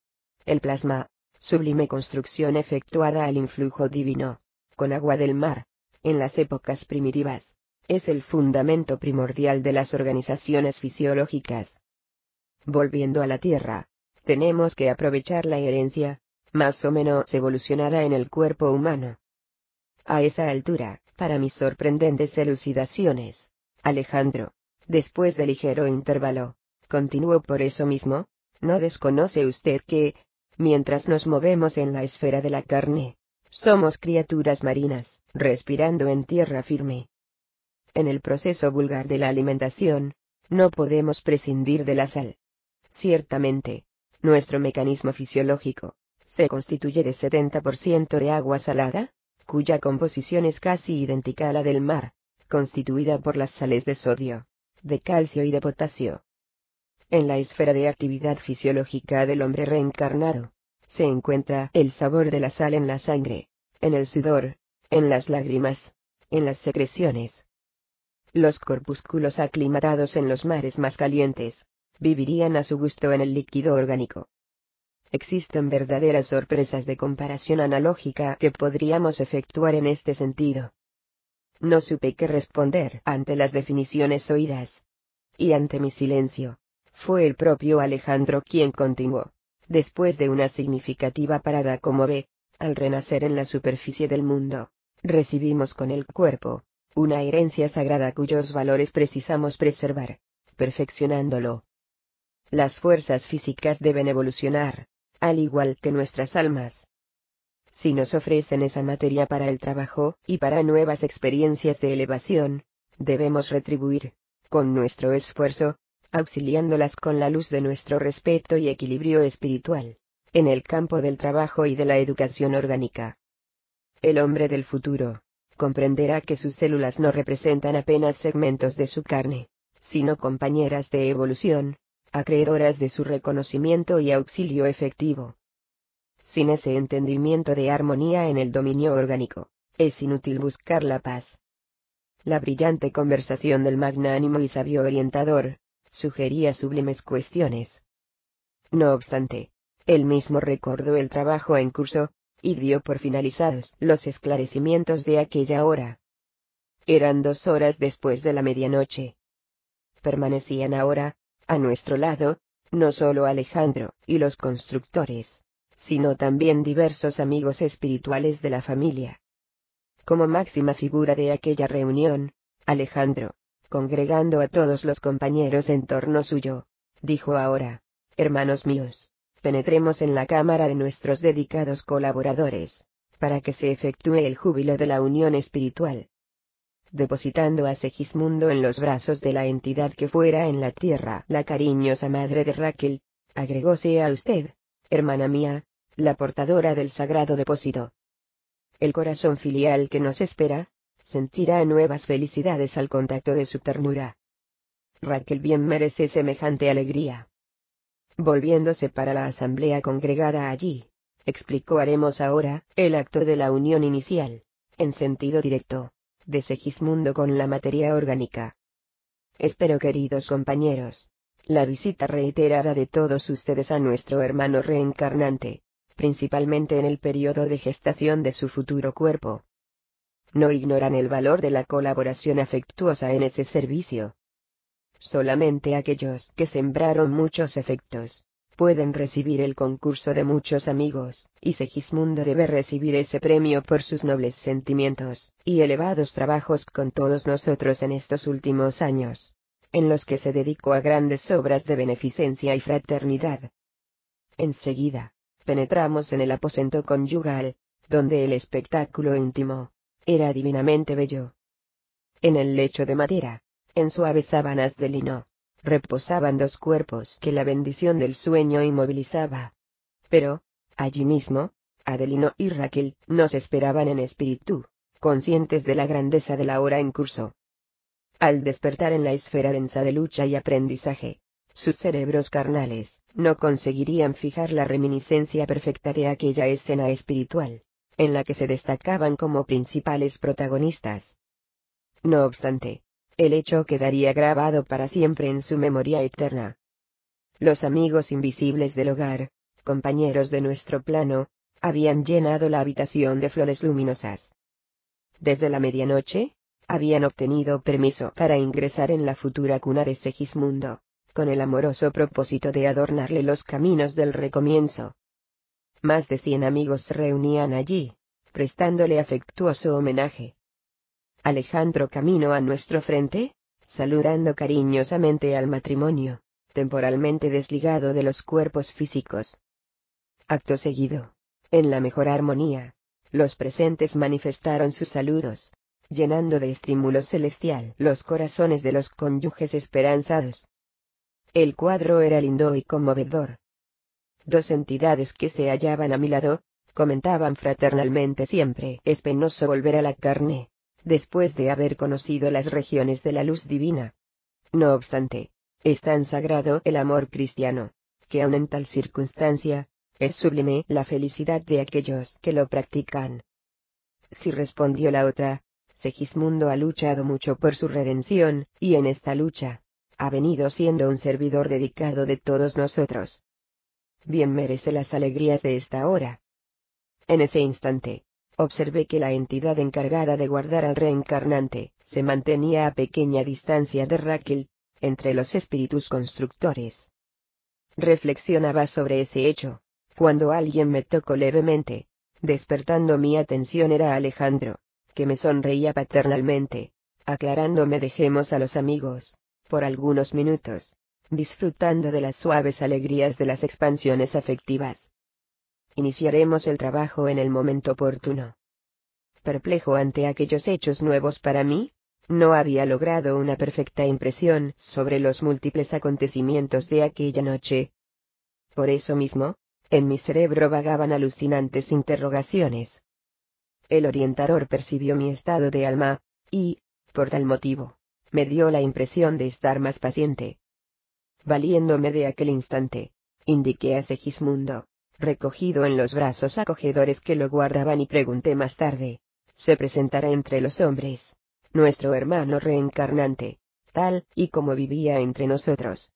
El plasma, sublime construcción efectuada al influjo divino, con agua del mar, en las épocas primitivas, es el fundamento primordial de las organizaciones fisiológicas. Volviendo a la Tierra, tenemos que aprovechar la herencia, más o menos evolucionada en el cuerpo humano. A esa altura, para mis sorprendentes elucidaciones, Alejandro, después de ligero intervalo, continuó: por eso mismo, ¿no desconoce usted que, mientras nos movemos en la esfera de la carne, somos criaturas marinas, respirando en tierra firme? En el proceso vulgar de la alimentación, no podemos prescindir de la sal. Ciertamente, nuestro mecanismo fisiológico se constituye de setenta por ciento de agua salada, cuya composición es casi idéntica a la del mar, constituida por las sales de sodio, de calcio y de potasio. En la esfera de actividad fisiológica del hombre reencarnado, se encuentra el sabor de la sal en la sangre, en el sudor, en las lágrimas, en las secreciones. Los corpúsculos aclimatados en los mares más calientes, vivirían a su gusto en el líquido orgánico. Existen verdaderas sorpresas de comparación analógica que podríamos efectuar en este sentido. No supe qué responder ante las definiciones oídas. y ante mi silencio, fue el propio Alejandro quien continuó. Después de una significativa parada como ve, al renacer en la superficie del mundo, recibimos con el cuerpo una herencia sagrada cuyos valores precisamos preservar, perfeccionándolo. Las fuerzas físicas deben evolucionar, al igual que nuestras almas. Si nos ofrecen esa materia para el trabajo y para nuevas experiencias de elevación, debemos retribuir, con nuestro esfuerzo, auxiliándolas con la luz de nuestro respeto y equilibrio espiritual, en el campo del trabajo y de la educación orgánica. El hombre del futuro comprenderá que sus células no representan apenas segmentos de su carne, sino compañeras de evolución, acreedoras de su reconocimiento y auxilio efectivo. Sin ese entendimiento de armonía en el dominio orgánico, es inútil buscar la paz. La brillante conversación del magnánimo y sabio orientador sugería sublimes cuestiones. No obstante, él mismo recordó el trabajo en curso, y dio por finalizados los esclarecimientos de aquella hora. Eran dos horas después de la medianoche. Permanecían ahora, a nuestro lado, no solo Alejandro y los constructores, sino también diversos amigos espirituales de la familia. Como máxima figura de aquella reunión, Alejandro, congregando a todos los compañeros en torno suyo, dijo ahora: hermanos míos, penetremos en la cámara de nuestros dedicados colaboradores, para que se efectúe el júbilo de la unión espiritual. Depositando a Segismundo en los brazos de la entidad que fuera en la tierra la cariñosa madre de Raquel, agregóse a usted, hermana mía, la portadora del sagrado depósito. El corazón filial que nos espera, sentirá nuevas felicidades al contacto de su ternura. Raquel bien merece semejante alegría. Volviéndose para la asamblea congregada allí, explicó: haremos ahora el acto de la unión inicial, en sentido directo, de Segismundo con la materia orgánica. Espero, queridos compañeros, la visita reiterada de todos ustedes a nuestro hermano reencarnante, principalmente en el periodo de gestación de su futuro cuerpo. No ignoran el valor de la colaboración afectuosa en ese servicio. Solamente aquellos que sembraron muchos efectos pueden recibir el concurso de muchos amigos, y Segismundo debe recibir ese premio por sus nobles sentimientos y elevados trabajos con todos nosotros en estos últimos años, en los que se dedicó a grandes obras de beneficencia y fraternidad. Enseguida, penetramos en el aposento conyugal, donde el espectáculo íntimo era divinamente bello. En el lecho de madera, en suaves sábanas de lino, reposaban dos cuerpos que la bendición del sueño inmovilizaba. Pero, allí mismo, Adelino y Raquel nos esperaban en espíritu, conscientes de la grandeza de la hora en curso. Al despertar en la esfera densa de lucha y aprendizaje, sus cerebros carnales no conseguirían fijar la reminiscencia perfecta de aquella escena espiritual, en la que se destacaban como principales protagonistas. No obstante, el hecho quedaría grabado para siempre en su memoria eterna. Los amigos invisibles del hogar, compañeros de nuestro plano, habían llenado la habitación de flores luminosas. Desde la medianoche, habían obtenido permiso para ingresar en la futura cuna de Segismundo, con el amoroso propósito de adornarle los caminos del recomienzo. Más de cien amigos se reunían allí, prestándole afectuoso homenaje. Alejandro caminó a nuestro frente, saludando cariñosamente al matrimonio, temporalmente desligado de los cuerpos físicos. Acto seguido, en la mejor armonía, los presentes manifestaron sus saludos, llenando de estímulo celestial los corazones de los cónyuges esperanzados. El cuadro era lindo y conmovedor. Dos entidades que se hallaban a mi lado, comentaban fraternalmente siempre: es penoso volver a la carne, después de haber conocido las regiones de la luz divina. No obstante, es tan sagrado el amor cristiano, que aun en tal circunstancia, es sublime la felicidad de aquellos que lo practican. Sí, respondió la otra, Segismundo ha luchado mucho por su redención, y en esta lucha, ha venido siendo un servidor dedicado de todos nosotros. Bien merece las alegrías de esta hora. En ese instante, observé que la entidad encargada de guardar al reencarnante se mantenía a pequeña distancia de Raquel, entre los espíritus constructores. Reflexionaba sobre ese hecho, cuando alguien me tocó levemente. Despertando mi atención era Alejandro, que me sonreía paternalmente, aclarándome dejemos a los amigos, por algunos minutos, disfrutando de las suaves alegrías de las expansiones afectivas. Iniciaremos el trabajo en el momento oportuno. Perplejo ante aquellos hechos nuevos para mí, no había logrado una perfecta impresión sobre los múltiples acontecimientos de aquella noche. Por eso mismo, en mi cerebro vagaban alucinantes interrogaciones. El orientador percibió mi estado de alma, y, por tal motivo, me dio la impresión de estar más paciente. Valiéndome de aquel instante, indiqué a Segismundo, recogido en los brazos acogedores que lo guardaban y pregunté más tarde, ¿se presentará entre los hombres nuestro hermano reencarnante, tal y como vivía entre nosotros?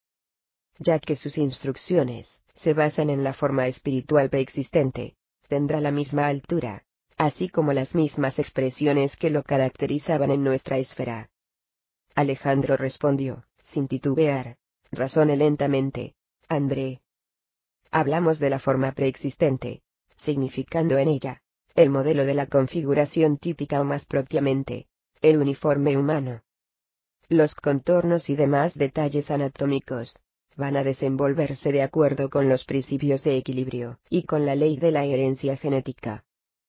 Ya que sus instrucciones se basan en la forma espiritual preexistente, tendrá la misma altura, así como las mismas expresiones que lo caracterizaban en nuestra esfera. Alejandro respondió, sin titubear, razone lentamente, André. Hablamos de la forma preexistente, significando en ella, el modelo de la configuración típica o más propiamente, el uniforme humano. Los contornos y demás detalles anatómicos van a desenvolverse de acuerdo con los principios de equilibrio y con la ley de la herencia genética.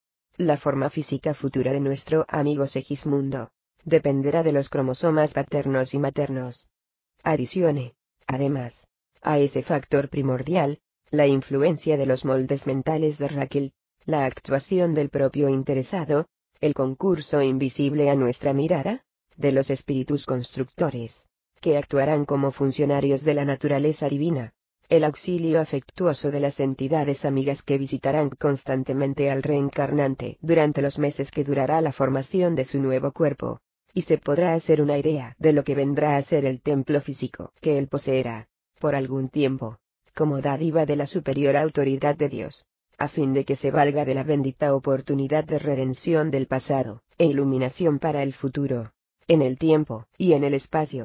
La forma física futura de nuestro amigo Segismundo dependerá de los cromosomas paternos y maternos. Adicione, además, a ese factor primordial, la influencia de los moldes mentales de Raquel, la actuación del propio interesado, el concurso invisible a nuestra mirada, de los espíritus constructores, que actuarán como funcionarios de la naturaleza divina, el auxilio afectuoso de las entidades amigas que visitarán constantemente al reencarnante durante los meses que durará la formación de su nuevo cuerpo, y se podrá hacer una idea de lo que vendrá a ser el templo físico que él poseerá, por algún tiempo, como dádiva de la superior autoridad de Dios, a fin de que se valga de la bendita oportunidad de redención del pasado, e iluminación para el futuro, en el tiempo y en el espacio.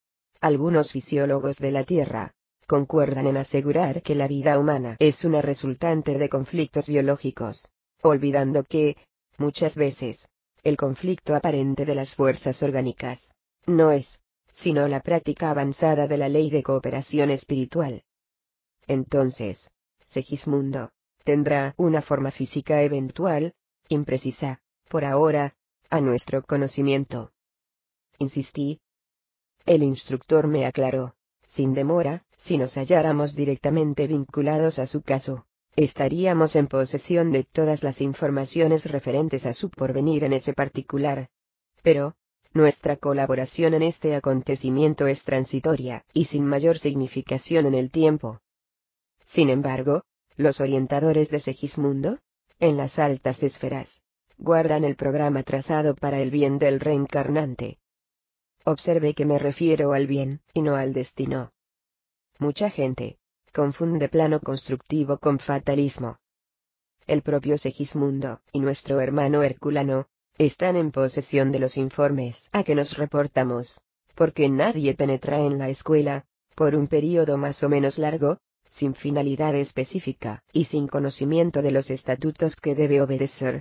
Algunos fisiólogos de la Tierra concuerdan en asegurar que la vida humana es una resultante de conflictos biológicos, olvidando que, muchas veces, el conflicto aparente de las fuerzas orgánicas no es, sino la práctica avanzada de la ley de cooperación espiritual. Entonces, Segismundo tendrá una forma física eventual, imprecisa, por ahora, a nuestro conocimiento. Insistí. El instructor me aclaró, sin demora, si nos halláramos directamente vinculados a su caso, estaríamos en posesión de todas las informaciones referentes a su porvenir en ese particular. Pero, nuestra colaboración en este acontecimiento es transitoria y sin mayor significación en el tiempo. Sin embargo, los orientadores de Segismundo, en las altas esferas, guardan el programa trazado para el bien del reencarnante. Observe que me refiero al bien, y no al destino. Mucha gente confunde plano constructivo con fatalismo. El propio Segismundo y nuestro hermano Herculano están en posesión de los informes a que nos reportamos, porque nadie penetra en la escuela, por un período más o menos largo, sin finalidad específica y sin conocimiento de los estatutos que debe obedecer.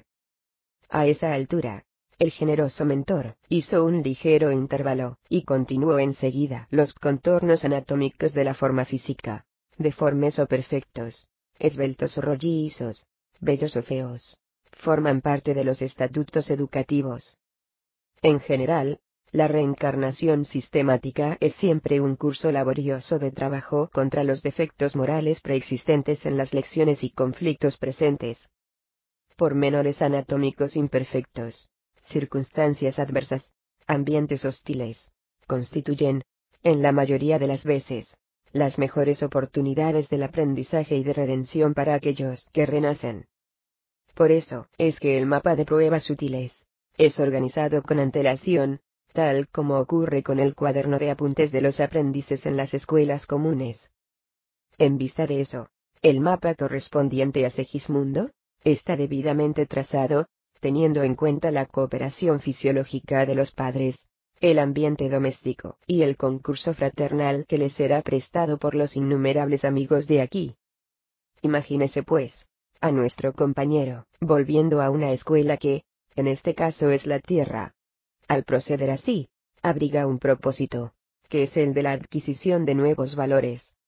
A esa altura, el generoso mentor hizo un ligero intervalo y continuó enseguida los contornos anatómicos de la forma física, deformes o perfectos, esbeltos o rollizos, bellos o feos, forman parte de los estatutos educativos. En general, la reencarnación sistemática es siempre un curso laborioso de trabajo contra los defectos morales preexistentes en las lecciones y conflictos presentes. Pormenores anatómicos imperfectos, circunstancias adversas, ambientes hostiles, constituyen, en la mayoría de las veces, las mejores oportunidades del aprendizaje y de redención para aquellos que renacen. Por eso, es que el mapa de pruebas útiles es organizado con antelación, tal como ocurre con el cuaderno de apuntes de los aprendices en las escuelas comunes. En vista de eso, el mapa correspondiente a Segismundo está debidamente trazado, teniendo en cuenta la cooperación fisiológica de los padres, el ambiente doméstico y el concurso fraternal que le será prestado por los innumerables amigos de aquí. Imagínese pues, a nuestro compañero, volviendo a una escuela que, en este caso es la tierra. Al proceder así, abriga un propósito, que es el de la adquisición de nuevos valores.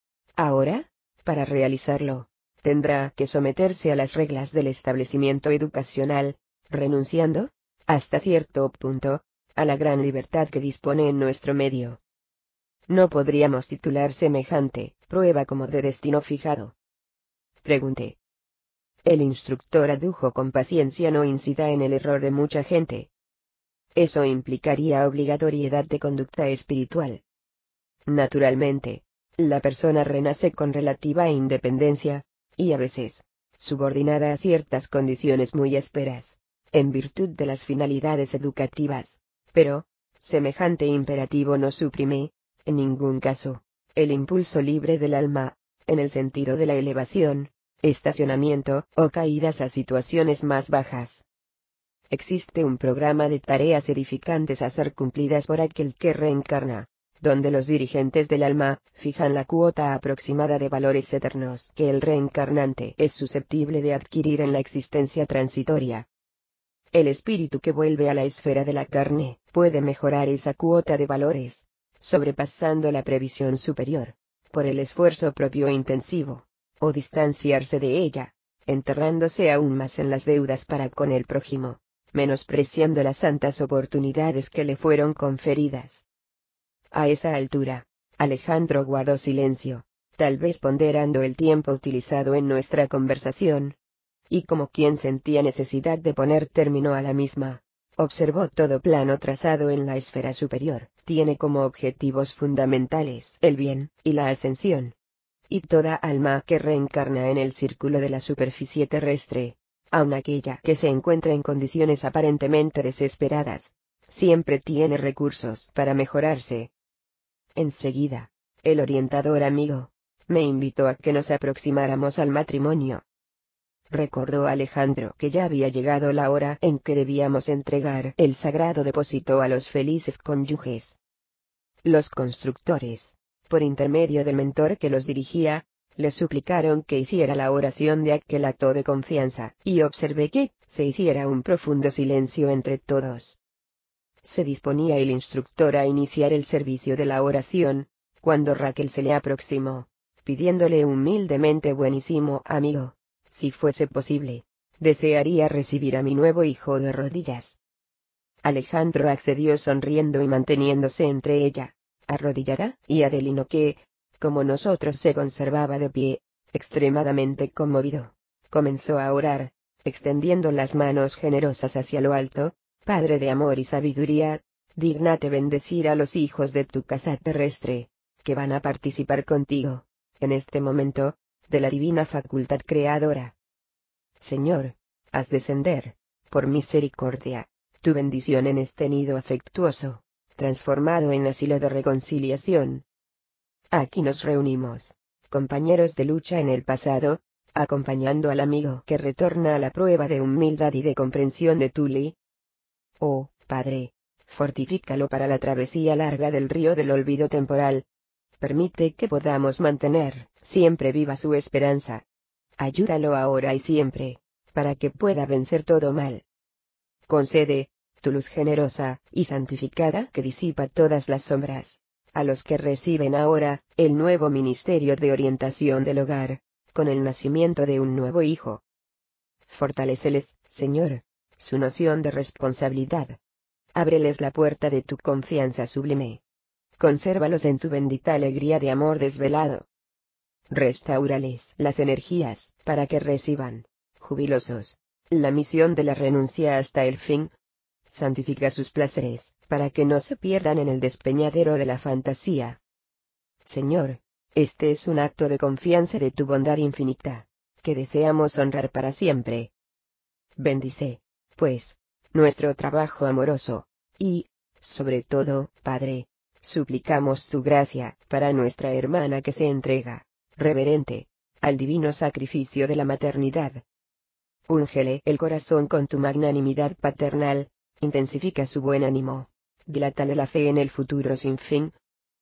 Ahora, para realizarlo, tendrá que someterse a las reglas del establecimiento educacional, renunciando, hasta cierto punto, a la gran libertad que dispone en nuestro medio. No podríamos titular semejante prueba como de destino fijado. Pregunté. El instructor adujo con paciencia: no incida en el error de mucha gente. Eso implicaría obligatoriedad de conducta espiritual. Naturalmente, la persona renace con relativa independencia, y a veces, subordinada a ciertas condiciones muy ásperas, en virtud de las finalidades educativas, pero, semejante imperativo no suprime, en ningún caso, el impulso libre del alma, en el sentido de la elevación, estacionamiento o caídas a situaciones más bajas. Existe un programa de tareas edificantes a ser cumplidas por aquel que reencarna, donde los dirigentes del alma fijan la cuota aproximada de valores eternos que el reencarnante es susceptible de adquirir en la existencia transitoria. El espíritu que vuelve a la esfera de la carne puede mejorar esa cuota de valores, sobrepasando la previsión superior, por el esfuerzo propio intensivo, o distanciarse de ella, enterrándose aún más en las deudas para con el prójimo, menospreciando las santas oportunidades que le fueron conferidas. A esa altura, Alejandro guardó silencio, tal vez ponderando el tiempo utilizado en nuestra conversación, y como quien sentía necesidad de poner término a la misma, observó: todo plano trazado en la esfera superior tiene como objetivos fundamentales el bien y la ascensión. Y toda alma que reencarna en el círculo de la superficie terrestre, aun aquella que se encuentra en condiciones aparentemente desesperadas, siempre tiene recursos para mejorarse. Enseguida, el orientador amigo me invitó a que nos aproximáramos al matrimonio. Recordó Alejandro que ya había llegado la hora en que debíamos entregar el sagrado depósito a los felices cónyuges. Los constructores, por intermedio del mentor que los dirigía, le suplicaron que hiciera la oración de aquel acto de confianza, y observé que se hiciera un profundo silencio entre todos. Se disponía el instructor a iniciar el servicio de la oración, cuando Raquel se le aproximó, pidiéndole humildemente: buenísimo amigo, si fuese posible, desearía recibir a mi nuevo hijo de rodillas. Alejandro accedió sonriendo y manteniéndose entre ella, arrodillada, y Adelino, que, como nosotros, se conservaba de pie, extremadamente conmovido, comenzó a orar, extendiendo las manos generosas hacia lo alto: Padre de amor y sabiduría, dígnate bendecir a los hijos de tu casa terrestre, que van a participar contigo, en este momento, de la divina facultad creadora. Señor, haz descender, por misericordia, tu bendición en este nido afectuoso, transformado en asilo de reconciliación. Aquí nos reunimos, compañeros de lucha en el pasado, acompañando al amigo que retorna a la prueba de humildad y de comprensión de Tuli. Oh, Padre, fortifícalo para la travesía larga del río del olvido temporal. Permite que podamos mantener siempre viva su esperanza. Ayúdalo ahora y siempre, para que pueda vencer todo mal. Concede, tu luz generosa y santificada que disipa todas las sombras, a los que reciben ahora el nuevo ministerio de orientación del hogar, con el nacimiento de un nuevo hijo. Fortaléceles, Señor, su noción de responsabilidad. Ábreles la puerta de tu confianza sublime. Consérvalos en tu bendita alegría de amor desvelado. Restáurales las energías para que reciban, jubilosos, la misión de la renuncia hasta el fin. Santifica sus placeres, para que no se pierdan en el despeñadero de la fantasía. Señor, este es un acto de confianza de tu bondad infinita, que deseamos honrar para siempre. Bendice, pues, nuestro trabajo amoroso, y, sobre todo, Padre, suplicamos tu gracia para nuestra hermana que se entrega, reverente, al divino sacrificio de la maternidad. Úngele el corazón con tu magnanimidad paternal, intensifica su buen ánimo, dilátale la fe en el futuro sin fin.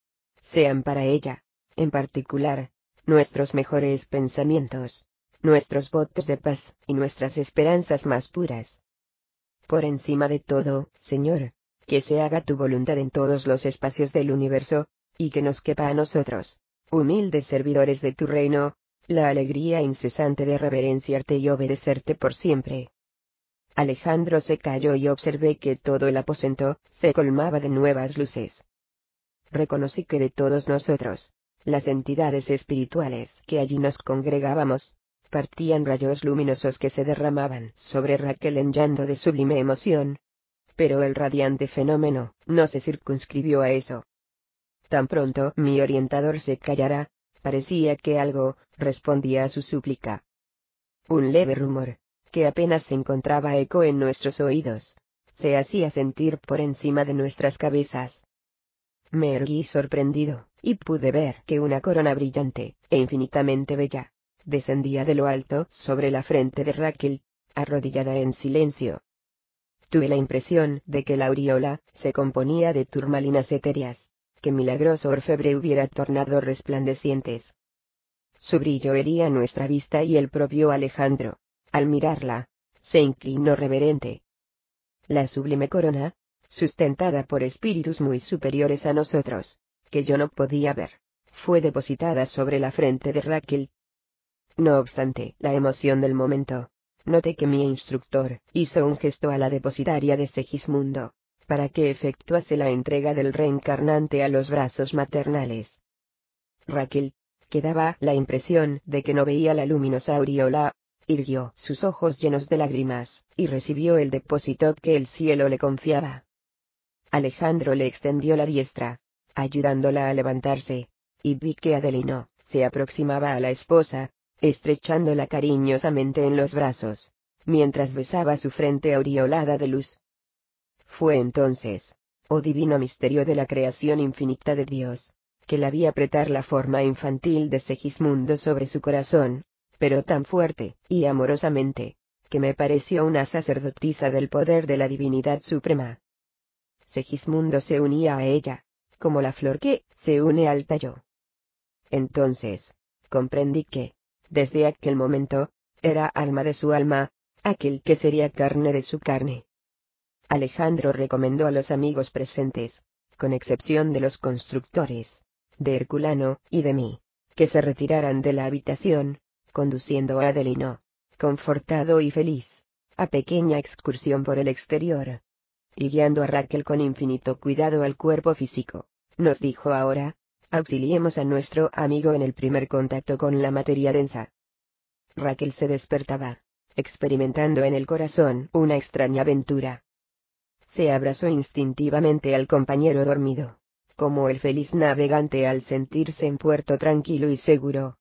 Sean para ella, en particular, nuestros mejores pensamientos, nuestros votos de paz y nuestras esperanzas más puras. Por encima de todo, Señor, que se haga tu voluntad en todos los espacios del universo, y que nos quepa a nosotros, humildes servidores de tu reino, la alegría incesante de reverenciarte y obedecerte por siempre. Alejandro se calló y observé que todo el aposento se colmaba de nuevas luces. Reconocí que de todos nosotros, las entidades espirituales que allí nos congregábamos, partían rayos luminosos que se derramaban sobre Raquel en llanto de sublime emoción. Pero el radiante fenómeno no se circunscribió a eso. Tan pronto mi orientador se callara, parecía que algo respondía a su súplica. Un leve rumor, que apenas encontraba eco en nuestros oídos, se hacía sentir por encima de nuestras cabezas. Me erguí sorprendido, y pude ver que una corona brillante, e infinitamente bella, descendía de lo alto sobre la frente de Raquel, arrodillada en silencio. Tuve la impresión de que la aureola se componía de turmalinas etéreas, que milagroso orfebre hubiera tornado resplandecientes. Su brillo hería nuestra vista y el propio Alejandro, al mirarla, se inclinó reverente. La sublime corona, sustentada por espíritus muy superiores a nosotros, que yo no podía ver, fue depositada sobre la frente de Raquel. No obstante la emoción del momento, noté que mi instructor hizo un gesto a la depositaria de Segismundo, para que efectuase la entrega del reencarnante a los brazos maternales. Raquel, que daba la impresión de que no veía la luminosa aureola, irguió sus ojos llenos de lágrimas, y recibió el depósito que el cielo le confiaba. Alejandro le extendió la diestra, ayudándola a levantarse, y vi que Adelino se aproximaba a la esposa, estrechándola cariñosamente en los brazos, mientras besaba su frente aureolada de luz. Fue entonces, oh divino misterio de la creación infinita de Dios, que la vi apretar la forma infantil de Segismundo sobre su corazón, pero tan fuerte y amorosamente, que me pareció una sacerdotisa del poder de la divinidad suprema. Segismundo se unía a ella, como la flor que se une al tallo. Entonces, comprendí que, desde aquel momento, era alma de su alma, aquel que sería carne de su carne. Alejandro recomendó a los amigos presentes, con excepción de los constructores, de Herculano y de mí, que se retiraran de la habitación, conduciendo a Adelino, confortado y feliz, a pequeña excursión por el exterior. Y guiando a Raquel con infinito cuidado al cuerpo físico, nos dijo ahora, auxiliemos a nuestro amigo en el primer contacto con la materia densa. Raquel se despertaba, experimentando en el corazón una extraña aventura. Se abrazó instintivamente al compañero dormido, como el feliz navegante al sentirse en puerto tranquilo y seguro.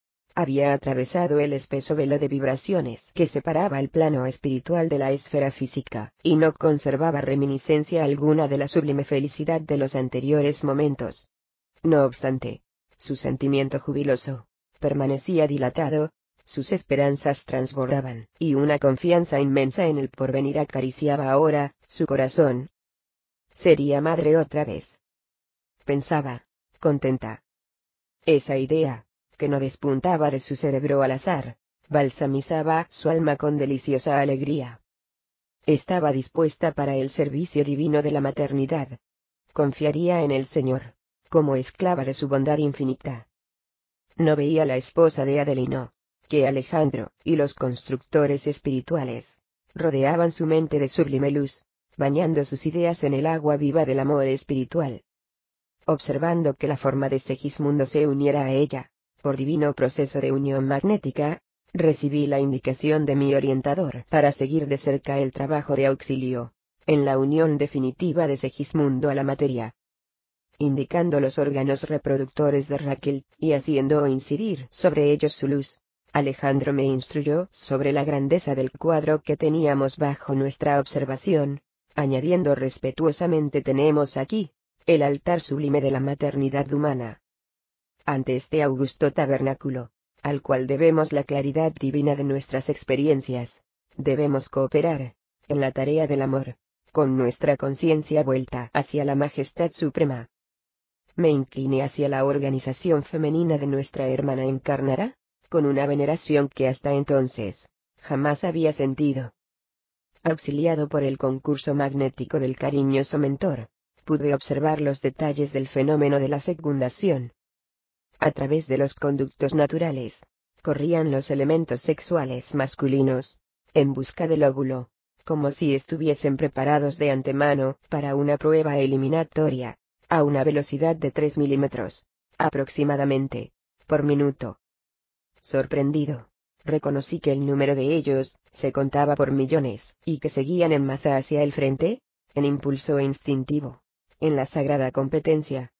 Había atravesado el espeso velo de vibraciones que separaba el plano espiritual de la esfera física, y no conservaba reminiscencia alguna de la sublime felicidad de los anteriores momentos. No obstante, su sentimiento jubiloso permanecía dilatado, sus esperanzas transbordaban, y una confianza inmensa en el porvenir acariciaba ahora su corazón. Sería madre otra vez, pensaba, contenta. Esa idea, que no despuntaba de su cerebro al azar, balsamizaba su alma con deliciosa alegría. Estaba dispuesta para el servicio divino de la maternidad. Confiaría en el Señor, como esclava de su bondad infinita. No veía la esposa de Adelino, que Alejandro y los constructores espirituales rodeaban su mente de sublime luz, bañando sus ideas en el agua viva del amor espiritual. Observando que la forma de Segismundo se uniera a ella, por divino proceso de unión magnética, recibí la indicación de mi orientador para seguir de cerca el trabajo de auxilio, en la unión definitiva de Segismundo a la materia. Indicando los órganos reproductores de Raquel, y haciendo incidir sobre ellos su luz, Alejandro me instruyó sobre la grandeza del cuadro que teníamos bajo nuestra observación, añadiendo respetuosamente: tenemos aquí el altar sublime de la maternidad humana. Ante este augusto tabernáculo, al cual debemos la claridad divina de nuestras experiencias, debemos cooperar, en la tarea del amor, con nuestra conciencia vuelta hacia la majestad suprema. Me incliné hacia la organización femenina de nuestra hermana encarnada, con una veneración que hasta entonces jamás había sentido. Auxiliado por el concurso magnético del cariñoso mentor, pude observar los detalles del fenómeno de la fecundación. A través de los conductos naturales, corrían los elementos sexuales masculinos, en busca del óvulo, como si estuviesen preparados de antemano para una prueba eliminatoria, a una velocidad de tres milímetros, aproximadamente, por minuto. Sorprendido, reconocí que el número de ellos se contaba por millones, y que seguían en masa hacia el frente, en impulso instintivo, en la sagrada competencia.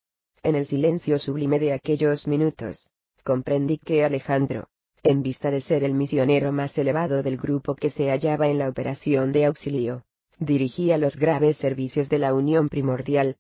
En el silencio sublime de aquellos minutos, comprendí que Alejandro, en vista de ser el misionero más elevado del grupo que se hallaba en la operación de auxilio, dirigía los graves servicios de la unión primordial.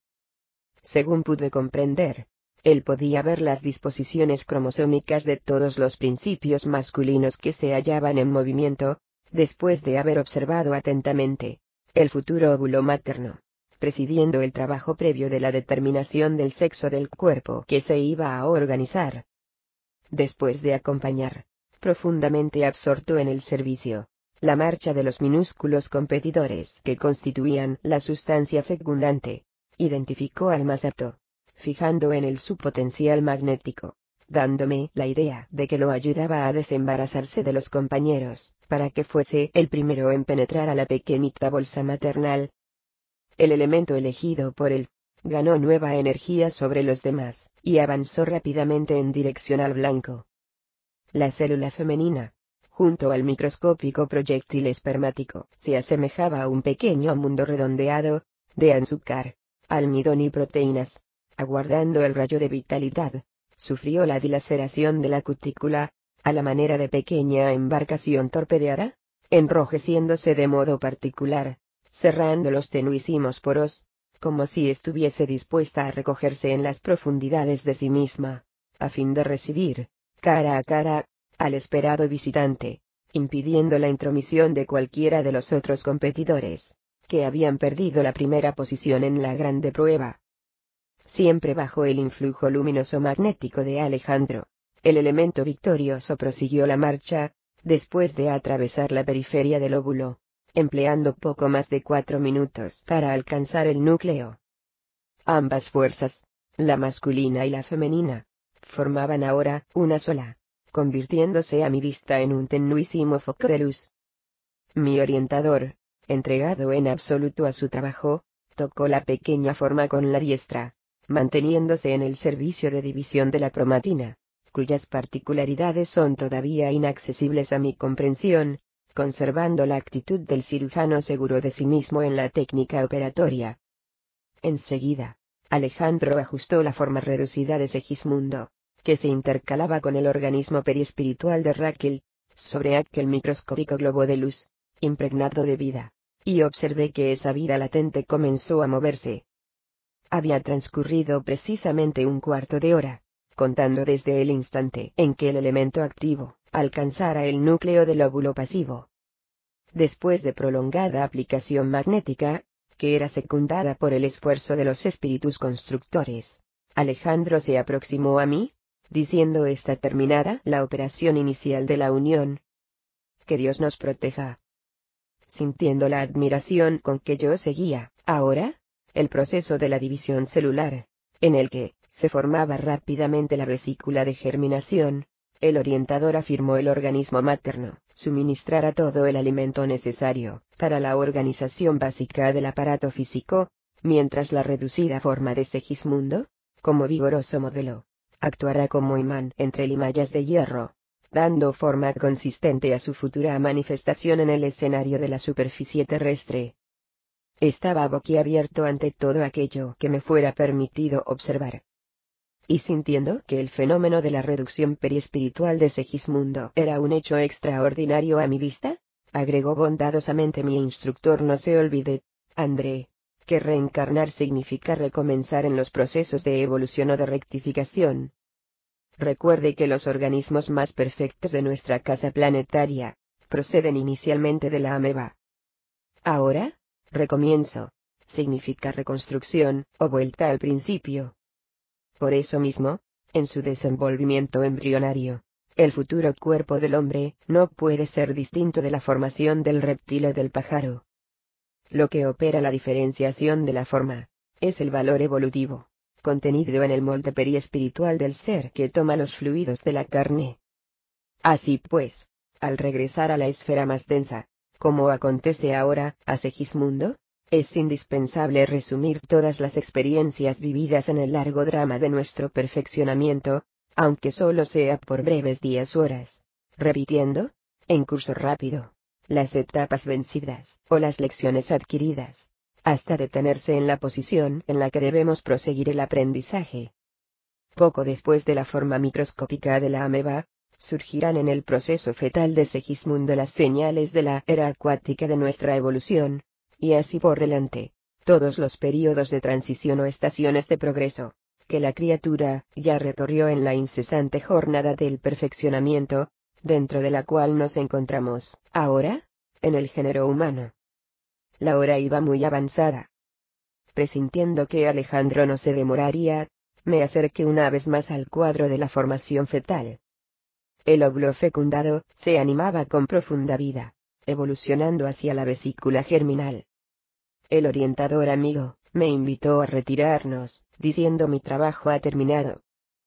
Según pude comprender, él podía ver las disposiciones cromosómicas de todos los principios masculinos que se hallaban en movimiento, después de haber observado atentamente el futuro óvulo materno, presidiendo el trabajo previo de la determinación del sexo del cuerpo que se iba a organizar. Después de acompañar, profundamente absorto en el servicio, la marcha de los minúsculos competidores que constituían la sustancia fecundante, identificó al más apto, fijando en él su potencial magnético, dándome la idea de que lo ayudaba a desembarazarse de los compañeros, para que fuese el primero en penetrar a la pequeñita bolsa maternal. El elemento elegido por él ganó nueva energía sobre los demás, y avanzó rápidamente en dirección al blanco. La célula femenina, junto al microscópico proyectil espermático, se asemejaba a un pequeño mundo redondeado, de azúcar, almidón y proteínas. Aguardando el rayo de vitalidad, sufrió la dilaceración de la cutícula, a la manera de pequeña embarcación torpedeada, enrojeciéndose de modo particular, cerrando los tenuísimos poros, como si estuviese dispuesta a recogerse en las profundidades de sí misma, a fin de recibir, cara a cara, al esperado visitante, impidiendo la intromisión de cualquiera de los otros competidores, que habían perdido la primera posición en la grande prueba. Siempre bajo el influjo luminoso magnético de Alejandro, el elemento victorioso prosiguió la marcha, después de atravesar la periferia del óvulo, empleando poco más de cuatro minutos para alcanzar el núcleo. Ambas fuerzas, la masculina y la femenina, formaban ahora una sola, convirtiéndose a mi vista en un tenuísimo foco de luz. Mi orientador, entregado en absoluto a su trabajo, tocó la pequeña forma con la diestra, manteniéndose en el servicio de división de la cromatina, cuyas particularidades son todavía inaccesibles a mi comprensión, conservando la actitud del cirujano seguro de sí mismo en la técnica operatoria. Enseguida, Alejandro ajustó la forma reducida de Segismundo, que se intercalaba con el organismo periespiritual de Raquel, sobre aquel microscópico globo de luz, impregnado de vida, y observé que esa vida latente comenzó a moverse. Había transcurrido precisamente un cuarto de hora, contando desde el instante en que el elemento activo alcanzara el núcleo del óvulo pasivo. Después de prolongada aplicación magnética, que era secundada por el esfuerzo de los espíritus constructores, Alejandro se aproximó a mí, diciendo está terminada la operación inicial de la unión. Que Dios nos proteja. Sintiendo la admiración con que yo seguía, ahora, el proceso de la división celular, en el que se formaba rápidamente la vesícula de germinación, el orientador afirmó el organismo materno suministrará todo el alimento necesario para la organización básica del aparato físico, mientras la reducida forma de Segismundo, como vigoroso modelo, actuará como imán entre limallas de hierro, dando forma consistente a su futura manifestación en el escenario de la superficie terrestre. Estaba boquiabierto ante todo aquello que me fuera permitido observar. Y sintiendo que el fenómeno de la reducción periespiritual de Segismundo era un hecho extraordinario a mi vista, agregó bondadosamente mi instructor, no se olvide, André, que reencarnar significa recomenzar en los procesos de evolución o de rectificación. Recuerde que los organismos más perfectos de nuestra casa planetaria proceden inicialmente de la ameba. Ahora, recomienzo, significa reconstrucción, o vuelta al principio. Por eso mismo, en su desenvolvimiento embrionario, el futuro cuerpo del hombre no puede ser distinto de la formación del reptil o del pájaro. Lo que opera la diferenciación de la forma, es el valor evolutivo, contenido en el molde periespiritual del ser que toma los fluidos de la carne. Así pues, al regresar a la esfera más densa, como acontece ahora a Segismundo, es indispensable resumir todas las experiencias vividas en el largo drama de nuestro perfeccionamiento, aunque solo sea por breves días o horas, repitiendo, en curso rápido, las etapas vencidas o las lecciones adquiridas, hasta detenerse en la posición en la que debemos proseguir el aprendizaje. Poco después de la forma microscópica de la ameba, surgirán en el proceso fetal de Segismundo las señales de la era acuática de nuestra evolución, y así por delante, todos los períodos de transición o estaciones de progreso, que la criatura ya recorrió en la incesante jornada del perfeccionamiento, dentro de la cual nos encontramos, ahora, en el género humano. La hora iba muy avanzada. Presintiendo que Alejandro no se demoraría, me acerqué una vez más al cuadro de la formación fetal. El óvulo fecundado se animaba con profunda vida, evolucionando hacia la vesícula germinal. El orientador amigo me invitó a retirarnos, diciendo mi trabajo ha terminado.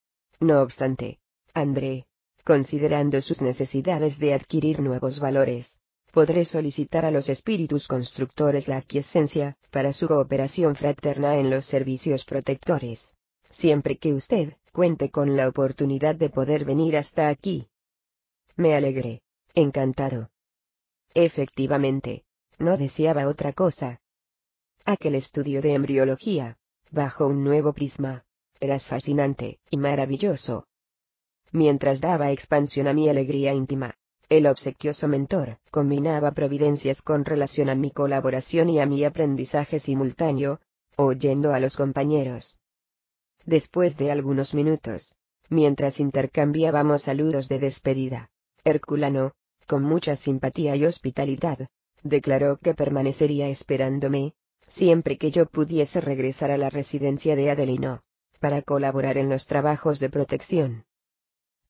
No obstante, André, considerando sus necesidades de adquirir nuevos valores, podré solicitar a los espíritus constructores la aquiescencia para su cooperación fraterna en los servicios protectores, siempre que usted cuente con la oportunidad de poder venir hasta aquí. Me alegré, encantado. Efectivamente, no deseaba otra cosa. Aquel estudio de embriología, bajo un nuevo prisma, era fascinante y maravilloso. Mientras daba expansión a mi alegría íntima, el obsequioso mentor combinaba providencias con relación a mi colaboración y a mi aprendizaje simultáneo, oyendo a los compañeros. Después de algunos minutos, mientras intercambiábamos saludos de despedida, Herculano, con mucha simpatía y hospitalidad, declaró que permanecería esperándome, siempre que yo pudiese regresar a la residencia de Adelino, para colaborar en los trabajos de protección.